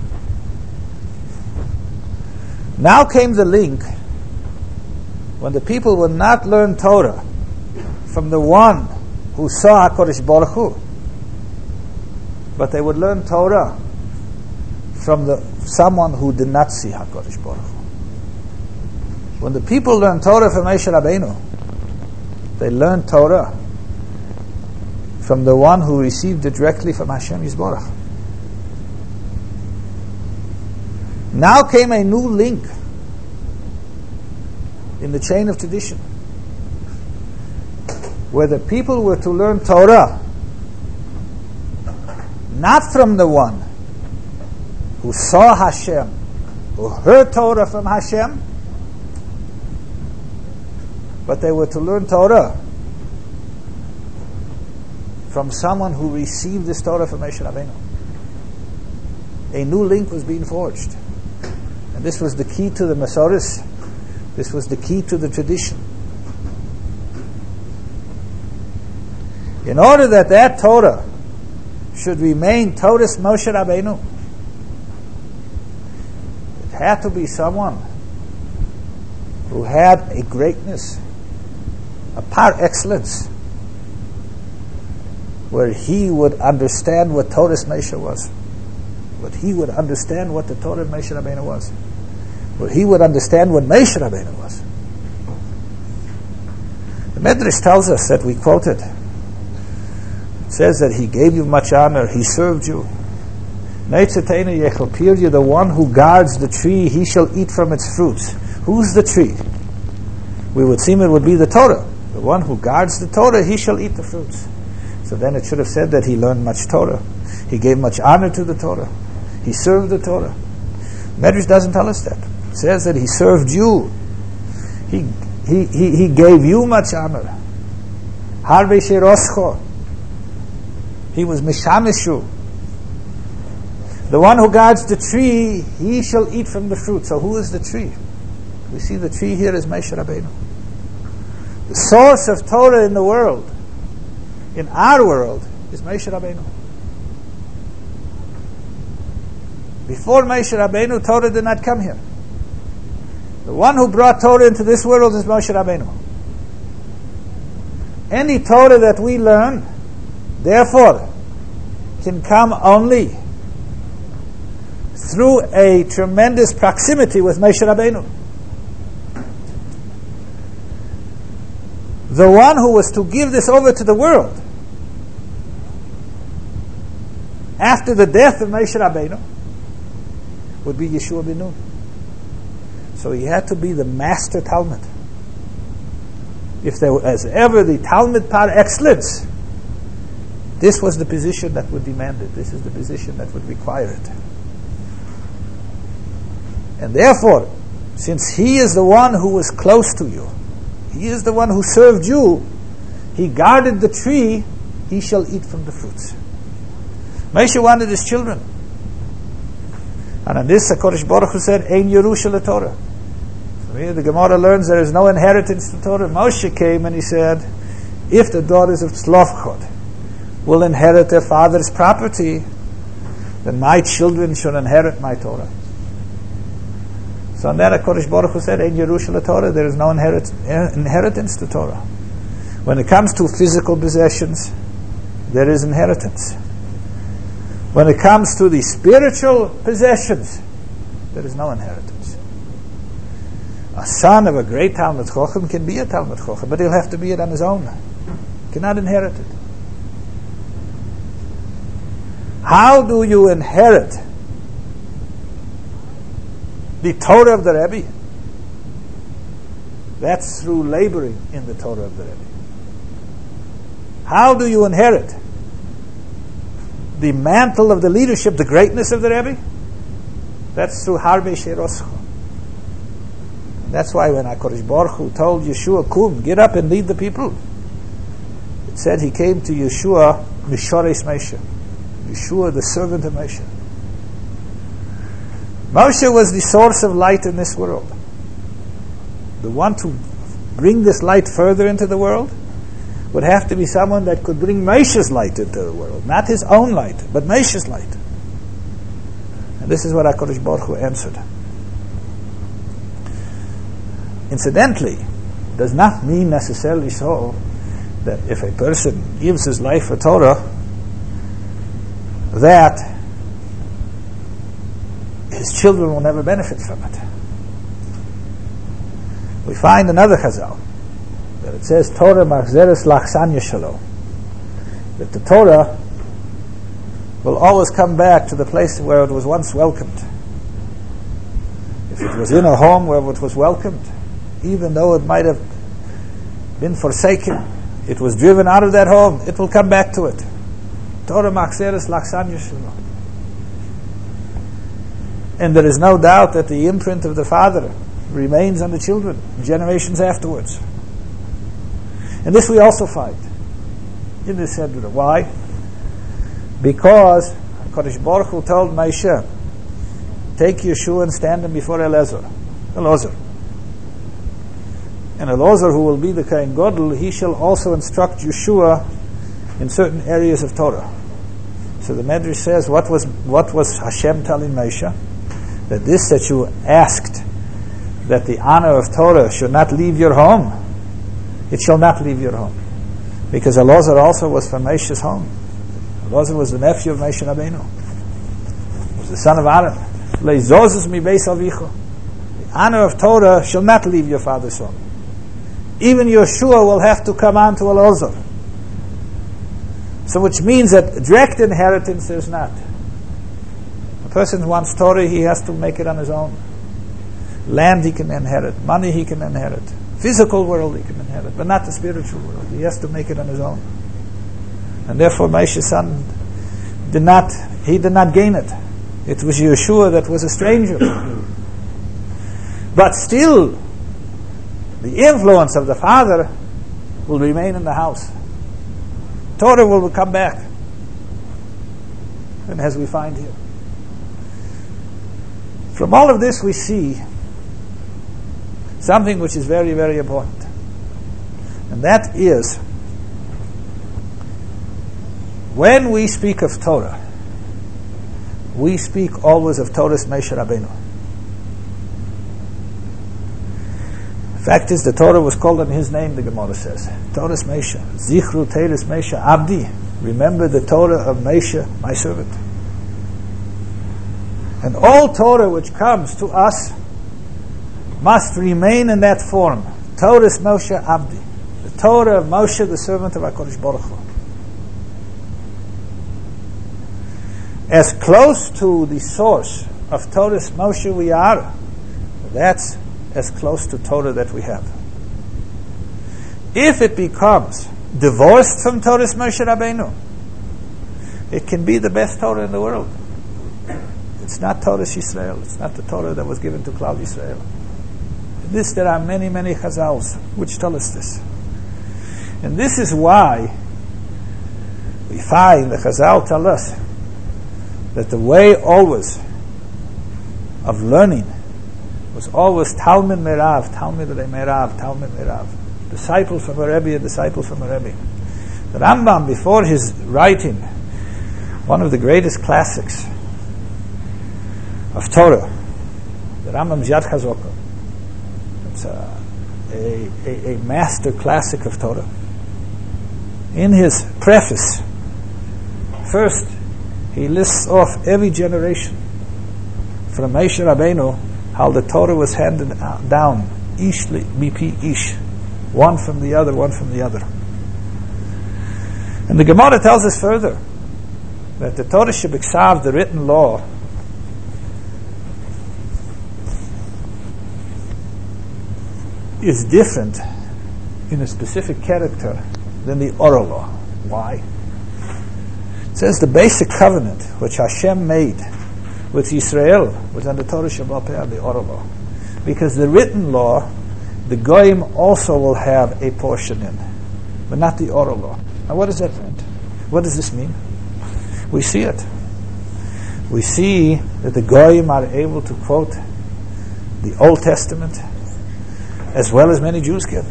Now came the link when the people would not learn Torah from the one who saw HaKadosh Baruch Hu, but they would learn Torah from someone who did not see HaKadosh Baruch Hu. When the people learned Torah from Moshe Rabbeinu, they learned Torah from the one who received it directly from Hashem Yisborach. Now came a new link in the chain of tradition, where the people were to learn Torah not from the one who saw Hashem, who heard Torah from Hashem, but they were to learn Torah from someone who received this Torah from Moshe Rabbeinu. A new link was being forged. And this was the key to the Masoris. This was the key to the tradition. In order that that Torah should remain Torah's Moshe Rabbeinu, it had to be someone who had a greatness, a par excellence, where he would understand what Torah's Moshe was, where he would understand what the Torah of Moshe Rabbeinu was, where he would understand what Moshe Rabbeinu was. The Medrash tells us that we quoted. It says that he gave you much honor, he served you. The one who guards the tree, he shall eat from its fruits. Who's the tree? We would seem it would be the Torah. The one who guards the Torah, he shall eat the fruits. So then it should have said that he learned much Torah. He gave much honor to the Torah. He served the Torah. Medrash doesn't tell us that. It says that he served you. He gave you much honor. Harbe Sheiroscho. He was Mishamishu. The one who guards the tree, he shall eat from the fruit. So who is the tree? We see the tree here is Moshe Rabbeinu. The source of Torah in the world, in our world, is Moshe Rabbeinu. Before Moshe Rabbeinu, Torah did not come here. The one who brought Torah into this world is Moshe Rabbeinu. Any Torah that we learn, therefore, can come only through a tremendous proximity with Moshe Rabbeinu. The one who was to give this over to the world after the death of Moshe Rabbeinu would be Yeshua ben Nun. So he had to be the master Talmud. If there was ever the Talmud par excellence, this was the position that would demand it. This is the position that would require it. And therefore, since he is the one who was close to you, he is the one who served you, he guarded the tree, he shall eat from the fruits. Moshe wanted his children. And on this, HaKadosh Baruch Hu said, Ein Yerusha LeTorah. So here the Gemara learns there is no inheritance to Torah. Moshe came and he said, if the daughters of Tzlofchot will inherit their father's property, then my children should inherit my Torah. So on that, HaKadosh Baruch Hu said, Ein Yerusha LeTorah, there is no inheritance to Torah. When it comes to physical possessions, there is inheritance. When it comes to the spiritual possessions, there is no inheritance. A son of a great Talmud Chochem can be a Talmud Chochem, but he'll have to be it on his own. He cannot inherit it. How do you inherit the Torah of the Rebbe? That's through laboring in the Torah of the Rebbe. How do you inherit the mantle of the leadership, the greatness of the Rebbe? That's through Harbe Sheiroscho. That's why when HaKadosh Baruch Hu told Yeshua, "Kum, get up and lead the people," it said he came to Yeshua, Mishoreis Moshe. Yeshua, the servant of Moshe. Moshe was the source of light in this world. The one to bring this light further into the world would have to be someone that could bring Moshe's light into the world. Not his own light, but Moshe's light. And this is what HaKadosh Baruch Hu answered. Incidentally, does not mean necessarily so that if a person gives his life for Torah, that his children will never benefit from it. We find another Chazal that it says Torah machzeres lachsan yeshalo, that the Torah will always come back to the place where it was once welcomed. If it was in a home where it was welcomed, even though it might have been forsaken, it was driven out of that home, it will come back to it. Torah machzeres lachsan yeshalo. And there is no doubt that the imprint of the father remains on the children generations afterwards. And this we also find in this Sedra. Why? Because HaKadosh Baruch Hu told Moshe, take Yeshua and stand him before Elazar. And Elazar, who will be the Kohen Gadol, he shall also instruct Yeshua in certain areas of Torah. So the Medrash says, what was Hashem telling Moshe? That you asked that the honor of Torah should not leave your home, it shall not leave your home. Because Elazar also was from Moshe's home. Elazar was the nephew of Moshe Rabbeinu. He was the son of Aaron. Leizozes mi beis avicha. The honor of Torah shall not leave your father's home. Even Yeshua will have to come on to Elazar. So which means that direct inheritance is not. A person wants Torah, he has to make it on his own. Land he can inherit, money he can inherit, physical world he can inherit, but not the spiritual world. He has to make it on his own. And therefore Moshe's son did not gain it. It was Yeshua that was a stranger. But still, the influence of the father will remain in the house. Torah will come back. And as we find here. From all of this we see something which is very, very important. And that is, when we speak of Torah, we speak always of Torah's Moshe Rabbeinu. Fact is, the Torah was called in his name, the Gemara says. Torah's Moshe. Zichru Torah's Moshe Abdi. Remember the Torah of Moshe, my servant. And all Torah which comes to us must remain in that form. Torah's Moshe Abdi. The Torah of Moshe, the servant of HaKadosh Baruch Hu. As close to the source of Torah's Moshe we are, that's as close to Torah that we have. If it becomes divorced from Torah's Moshe Rabbeinu, it can be the best Torah in the world. It's not Torah's Yisrael. It's not the Torah that was given to Klal Yisrael. This, there are many, many Chazals which tell us this. And this is why we find the Chazal tell us that the way always of learning was always Talmid Merav, Talmid Merav, Talmid Merav. Disciple from a Rebbe, a disciple from a Rebbe. The Rambam, before his writing, one of the greatest classics of Torah, the Rambam's Yad Chazaka. It's a master classic of Torah. In his preface, first he lists off every generation from Moshe Rabbeinu how the Torah was handed down, ish mipi ish, one from the other, one from the other. And the Gemara tells us further that the Torah Shebiksav, the written law, is different in a specific character than the oral law. Why? It says the basic covenant which Hashem made with Yisrael was on the Torah Shebal Peh, the oral law. Because the written law, the Goyim also will have a portion in, but not the oral law. Now what does that mean? What does this mean? We see it. We see that the Goyim are able to quote the Old Testament as well as many Jews can.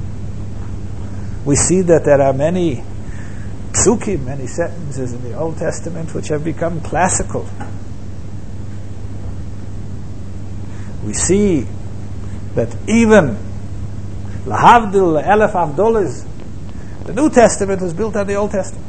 We see that there are many psukim, many sentences in the Old Testament which have become classical. We see that even Lahavdil Elef Avdolas, the New Testament was built on the Old Testament.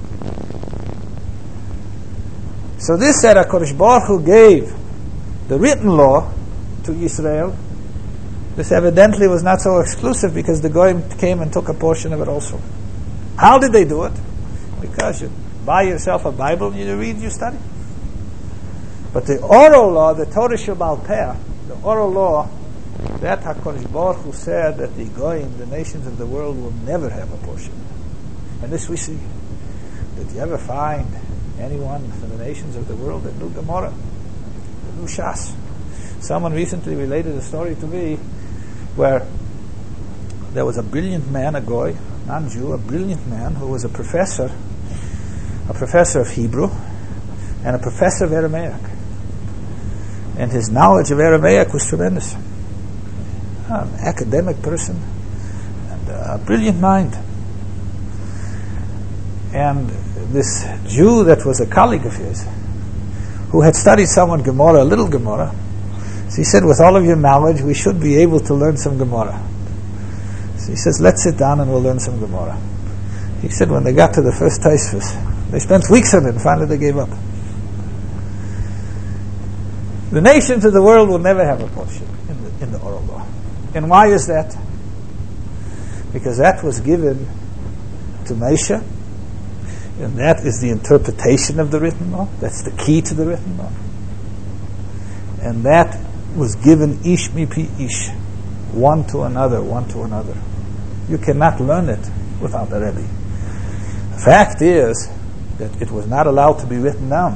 So this that HaKadosh Baruch Hu gave the written law to Israel, this evidently was not so exclusive because the Goyim came and took a portion of it also. How did they do it? Because you buy yourself a Bible and you read, you study. But the oral law, the Torah Sheba'al Peh, the oral law, that HaKadosh Baruch Hu said that the Goyim, the nations of the world, will never have a portion. And this we see. Did you ever find anyone from the nations of the world that knew Gemara, that knew Shas? Someone recently related a story to me where there was a brilliant man, a Goy, non-Jew, a brilliant man who was a professor of Hebrew and a professor of Aramaic. And his knowledge of Aramaic was tremendous. An academic person and a brilliant mind. And this Jew that was a colleague of his, who had studied somewhat Gemara, a little Gemara, so he said, with all of your knowledge, we should be able to learn some Gemara. So he says, let's sit down and we'll learn some Gemara. He said, when they got to the first Tosfos, they spent weeks on it and finally they gave up. The nations of the world will never have a portion in the oral law. And why is that? Because that was given to Moshe, and that is the interpretation of the written law. That's the key to the written law. And that was given ish mipi ish, one to another. You cannot learn it without a Rebbe. The fact is that it was not allowed to be written down.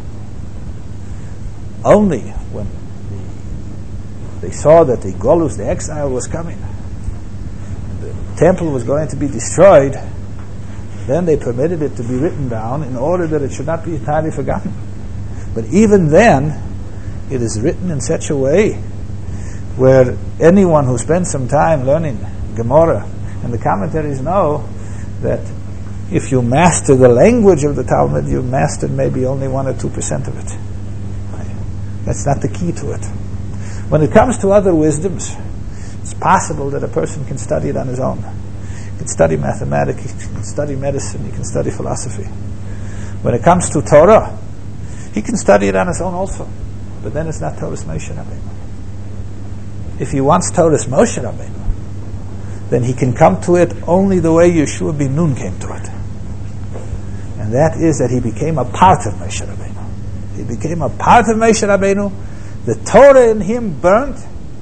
Only when they saw that the Golus, the exile, was coming, the temple was going to be destroyed, then they permitted it to be written down in order that it should not be entirely forgotten. But even then, it is written in such a way where anyone who spends some time learning Gemara, and the commentaries know that if you master the language of the Talmud, you mastered maybe only 1 or 2% of it. That's not the key to it. When it comes to other wisdoms, it's possible that a person can study it on his own. He can study mathematics, he can study medicine, he can study philosophy. When it comes to Torah, he can study it on his own also. But then it's not Torah's Moshe Rabbeinu. If he wants Torah's Moshe Rabbeinu, then he can come to it only the way Yeshua ben Nun came to it. And that is that he became a part of Moshe Rabbeinu. He became a part of Moshe Rabbeinu. The Torah in him burnt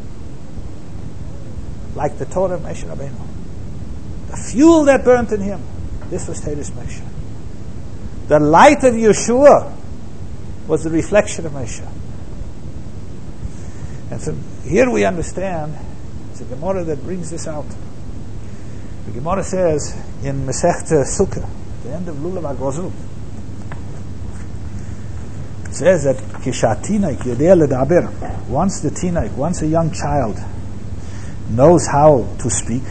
like the Torah of Moshe Rabbeinu. The fuel that burnt in him, this was Torah's Moshe. The light of Yeshua was the reflection of Moshe. And so here we understand, it's a Gemara that brings this out. The Gemara says in Masechta Sukkah, the end of Lulav HaGozul, it says that Kishatinaik Yodeh Ledaber, once the Tinaik, once a young child knows how to speak,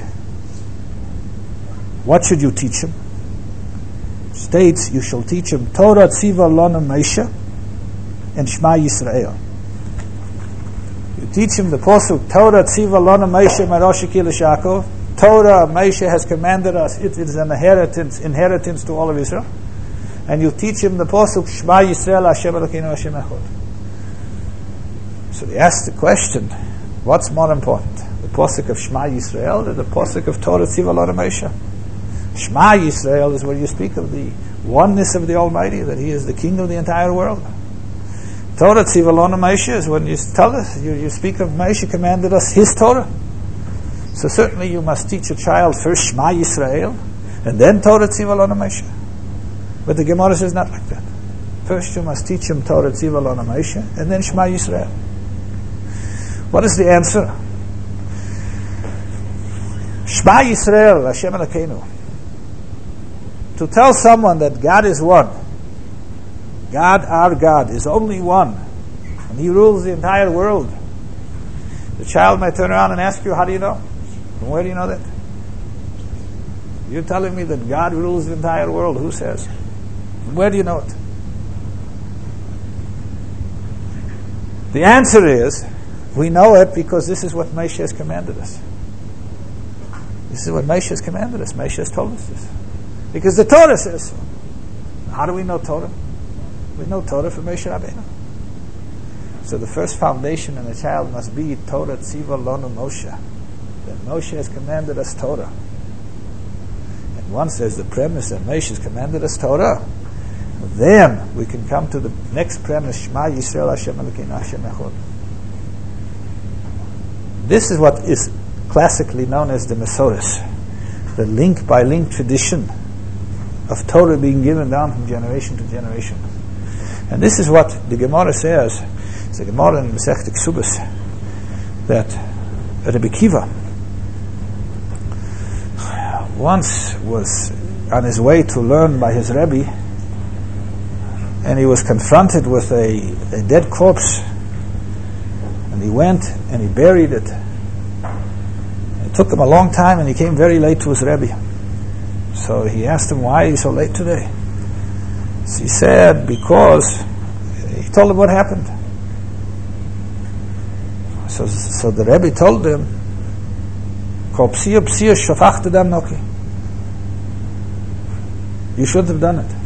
what should you teach him? States you shall teach him Torah Tziva Lona Moshe and Shema Yisrael. You teach him the pasuk Torah Tziva Lona Moshe Marosh Kilish Yaakov. Torah Moshe has commanded us; it is an inheritance to all of Israel. And you teach him the pasuk Shema Yisrael Hashem Elokeinu Hashem Echad. So he asks the question: what's more important, the pasuk of Shema Yisrael or the pasuk of Torah Tziva Lona Moshe? Shema Yisrael is where you speak of the oneness of the Almighty, that He is the King of the entire world. Torah Tziva Lona Moshe is when you tell us, you speak of Moshe commanded us His Torah. So certainly you must teach a child first Shema Yisrael and then Torah Tziva Lona Moshe. But the Gemara says not like that. First you must teach him Torah Tziva Lona Moshe and then Shema Yisrael. What is the answer? Shema Yisrael, Hashem Elokeinu. To tell someone that God is one, God, our God, is only one, and He rules the entire world. The child might turn around and ask you, how do you know? From where do you know that? You're telling me that God rules the entire world. Who says? From where do you know it? The answer is, we know it because this is what Moshe has commanded us. This is what Moshe has commanded us. Moshe has told us this. Because the Torah says so. How do we know Torah? We know Torah from Moshe Rabbeinu. So the first foundation in a child must be Torah Tziva Lonu Moshe. That Moshe has commanded us Torah. And once there's the premise that Moshe has commanded us Torah, then we can come to the next premise, Shema Yisrael Hashem Elokeinu Hashem Echad. This is what is classically known as the Masoros, the link-by-link tradition of Torah being given down from generation to generation. And this is what the Gemara says. It's the Gemara in Masechet Ksubos, that Rebbe Kiva once was on his way to learn by his Rebbe, and he was confronted with a dead corpse, and he went and he buried it. It took him a long time, and he came very late to his Rebbe. So he asked him, why are you so late today? So he said, because he told him what happened. So the Rebbe told him, you shouldn't have done it.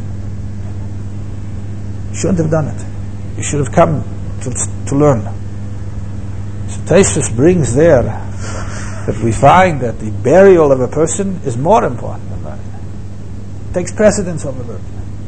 You shouldn't have done it. You should have come to learn. So Tosfos brings there that we find that the burial of a person is more important than learning. It takes precedence over learning.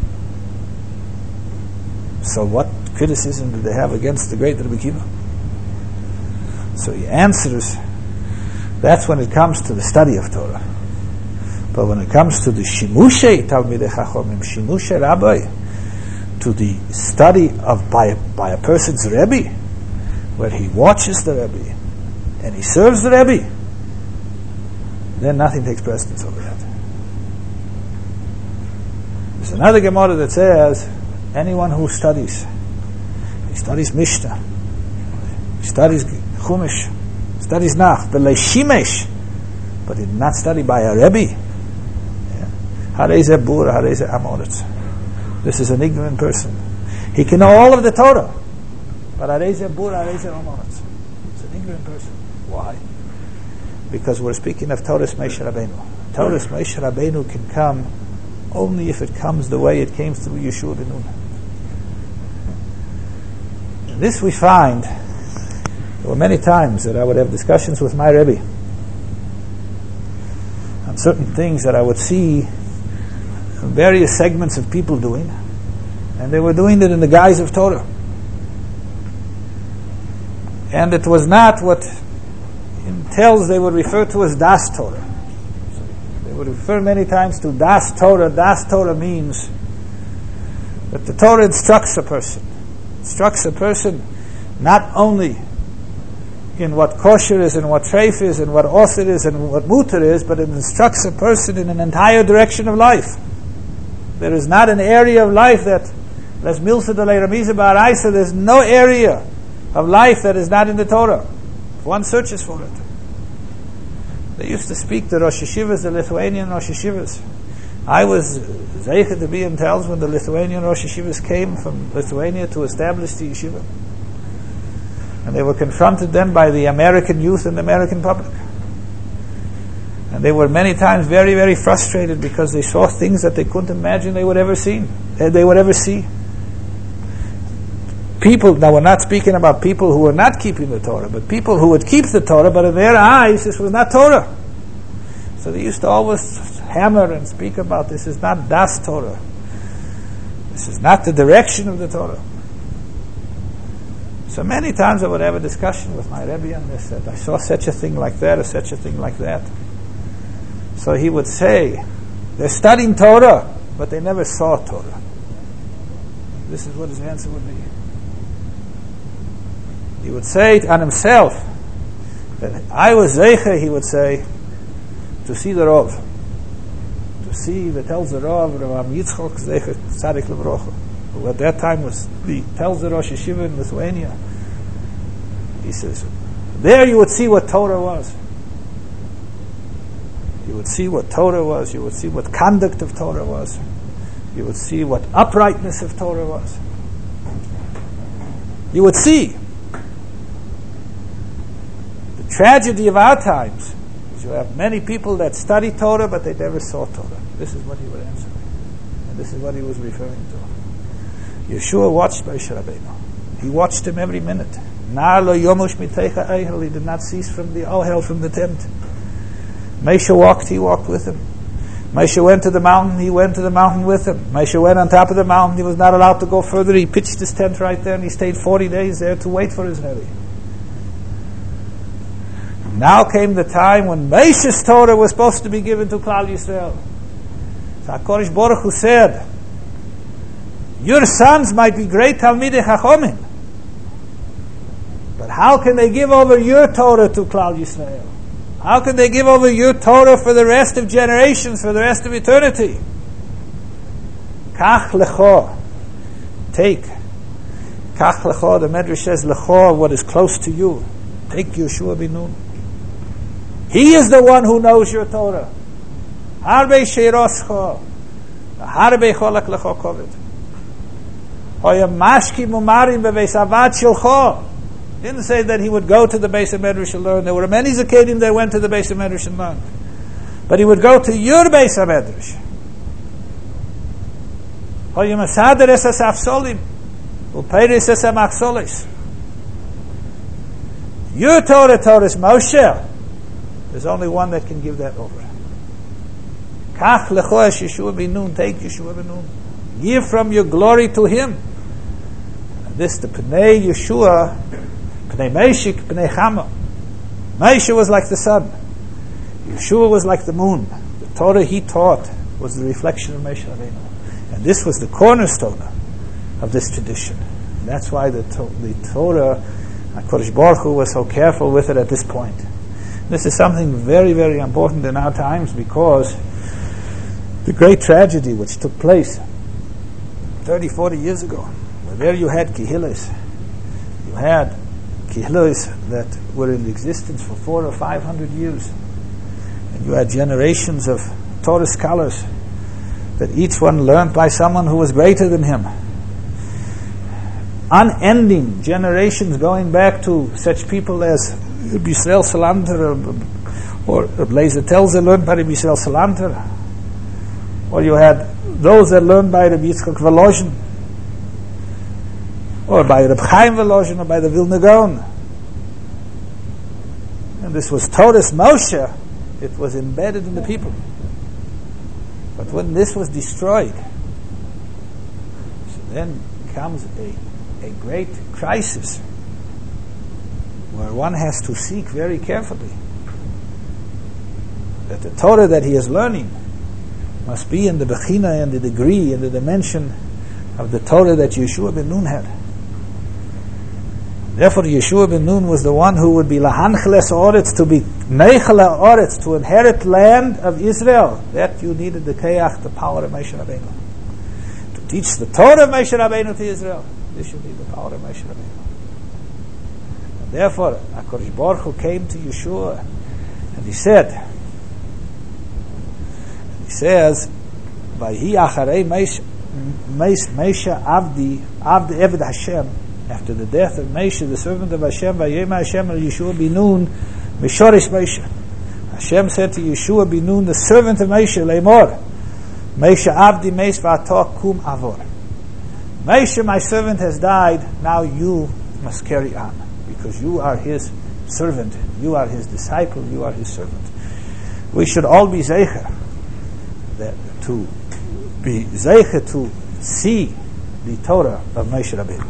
So what criticism did they have against the great Rebbe Kiva? So he answers, that's when it comes to the study of Torah. But when it comes to the Shimushay Talmidei Chachomim, Shimushay Rabbi, to the study of by a person's Rebbe, where he watches the Rebbe and he serves the Rebbe, then nothing takes precedence over that. There's another Gemara that says, anyone who studies, he studies Mishnah, he studies Chumash, studies Nach, but Leishimesh, but he did not study by a Rebbe. Harei zeh bura, harei zeh amoritz. This is an ignorant person. He can know all of the Torah, but harei zeh bura, harei zeh amoritz. It's an ignorant person. Why? Because we're speaking of Torah's Moshe Rabbeinu. Torah's Moshe Rabbeinu can come only if it comes the way it came through Yeshua ben Nun. This we find. There were many times that I would have discussions with my Rebbe on certain things that I would see various segments of people doing, and they were doing it in the guise of Torah. And it was not what in tells they would refer to as Das Torah. They would refer many times to Das Torah. Das Torah means that the Torah instructs a person. Instructs a person not only in what kosher is and what treif is and what osir is and what mutar is, but it instructs a person in an entire direction of life. There is not an area of life that there's no area of life that is not in the Torah. One searches for it. They used to speak to Rosh Yeshivas, the Lithuanian Rosh Yeshivas. I was zeicher to be in Tels when the Lithuanian Rosh Yeshivas came from Lithuania to establish the yeshiva. And they were confronted then by the American youth and the American public. And they were many times very, very frustrated because they saw things that they couldn't imagine they would ever see. People, now we're not speaking about people who were not keeping the Torah, but people who would keep the Torah, but in their eyes this was not Torah. So they used to always hammer and speak about this is not Das Torah. This is not the direction of the Torah. So many times I would have a discussion with my Rebbe on this, that I saw such a thing like that or such a thing like that. So he would say, they're studying Torah, but they never saw Torah. This is what his answer would be. He would say on himself that I was Zeicher, he would say, to see the Rav. To see the tells the Rav, Rav Yitzchok Zeicher Tzadik Levrocha, who at that time was the tells the Rosh Yeshiva in Lithuania. He says, there you would see what Torah was. You would see what Torah was. You would see what conduct of Torah was. You would see what uprightness of Torah was. You would see. The tragedy of our times is you have many people that study Torah but they never saw Torah. This is what he would answer. And this is what he was referring to. Yeshua watched Moshe Rabbeinu. He watched him every minute. Nar lo yomush miteicha ohel. He did not cease from the ohel, from the tent. Moshe walked, he walked with him. Moshe went to the mountain, he went to the mountain with him. Moshe went on top of the mountain, he was not allowed to go further. He pitched his tent right there and he stayed 40 days there to wait for his Rebbe. Now came the time when Moshe's Torah was supposed to be given to Klal Yisrael. So HaKadosh Baruch Hu said, your sons might be great Talmidei Chachomim, but how can they give over your Torah to Klal Yisrael? How can they give over your Torah for the rest of generations, for the rest of eternity? Kach lecho. Take. Kach lecho, the Medrash says, lecho, what is close to you. Take Yeshua bin Nun. He is the one who knows your Torah. Harbe sheiroscho. Harbe cholak lecho kovet. Hoya mashki mumarim beveis avad shilcho. Didn't say that he would go to the Beis HaMedrash and learn. There were many Zakedim that went to the Beis HaMedrash and learned. But he would go to your Beis HaMedrash. Hoyamasader es asafsolim. Upeiris es amachsolis. Your Torah, Torah is Moshe. There's only one that can give that over. Kach lecho es Yeshua bin Nun. Take Yeshua bin Nun. Give from your glory to him. And this, the Pnei Yeshua, Pnei Meshik, Pnei Chama. Moshe was like the sun. Yeshua was like the moon. The Torah he taught was the reflection of Moshe Rabbeinu. And this was the cornerstone of this tradition. And that's why the Torah, HaKadosh Baruch Hu was so careful with it at this point. This is something very, very important in our times, because the great tragedy which took place 30, 40 years ago, where there you had Kehillos. You had Kehillos that were in existence for 400 or 500 years. And you had generations of Torah scholars that each one learned by someone who was greater than him. Unending generations going back to such people as Rabbi Yisrael Salanter or Rabbi Leizer Telzer learned by Rabbi Yisrael Salanter. Or you had those that learned by Rabbi Yitzchak Volozhin, or by Rabbi Chaim Volozhin, or by the Vilna Gaon. And this was Torah's Moshe. It was embedded in the people. But when this was destroyed, so then comes a great crisis where one has to seek very carefully that the Torah that he is learning must be in the Bechina and the degree and the dimension of the Torah that Yeshua ben Nun had. Therefore, Yeshua ben Nun was the one who would be Lahanchles Oretz, to be Neichel Oretz, to inherit land of Israel. That you needed the Keach, the power of Moshe Rabbeinu. To teach the Torah of Moshe Rabbeinu to Israel, this should be the power of Moshe Rabbeinu. And therefore, HaKadosh Baruch Hu came to Yeshua and he said, he says, Vayhi acharei Moshe Avdi Eved Hashem, after the death of Moshe, the servant of Hashem, Vayema Hashem al Yeshua bin Nun, Mishorish Moshe. Hashem said to Yeshua bin Nun, the servant of Moshe, Leimor, Moshe Avdi Meis V'ato Kum Avor. Moshe, my servant, has died, now you must carry on, because you are his servant, you are his disciple, you are his servant. We should all be zeicher, that to be zeicher to see the Torah of Moshe Rabbeinu.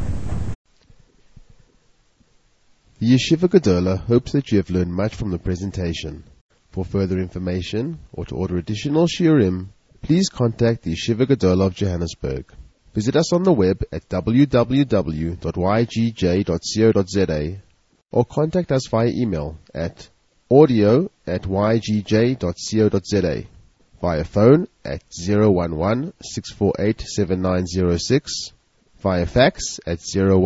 The Yeshiva Gedola hopes that you have learned much from the presentation. For further information or to order additional shiurim, please contact the Yeshiva Gedola of Johannesburg. Visit us on the web at www.ygj.co.za or contact us via email at audio@ygj.co.za, via phone at 011-648-7906, via fax at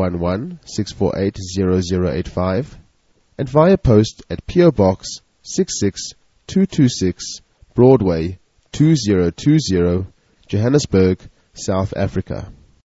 011-648-0085, and via post at PO Box 66226 Broadway 2020, Johannesburg, South Africa.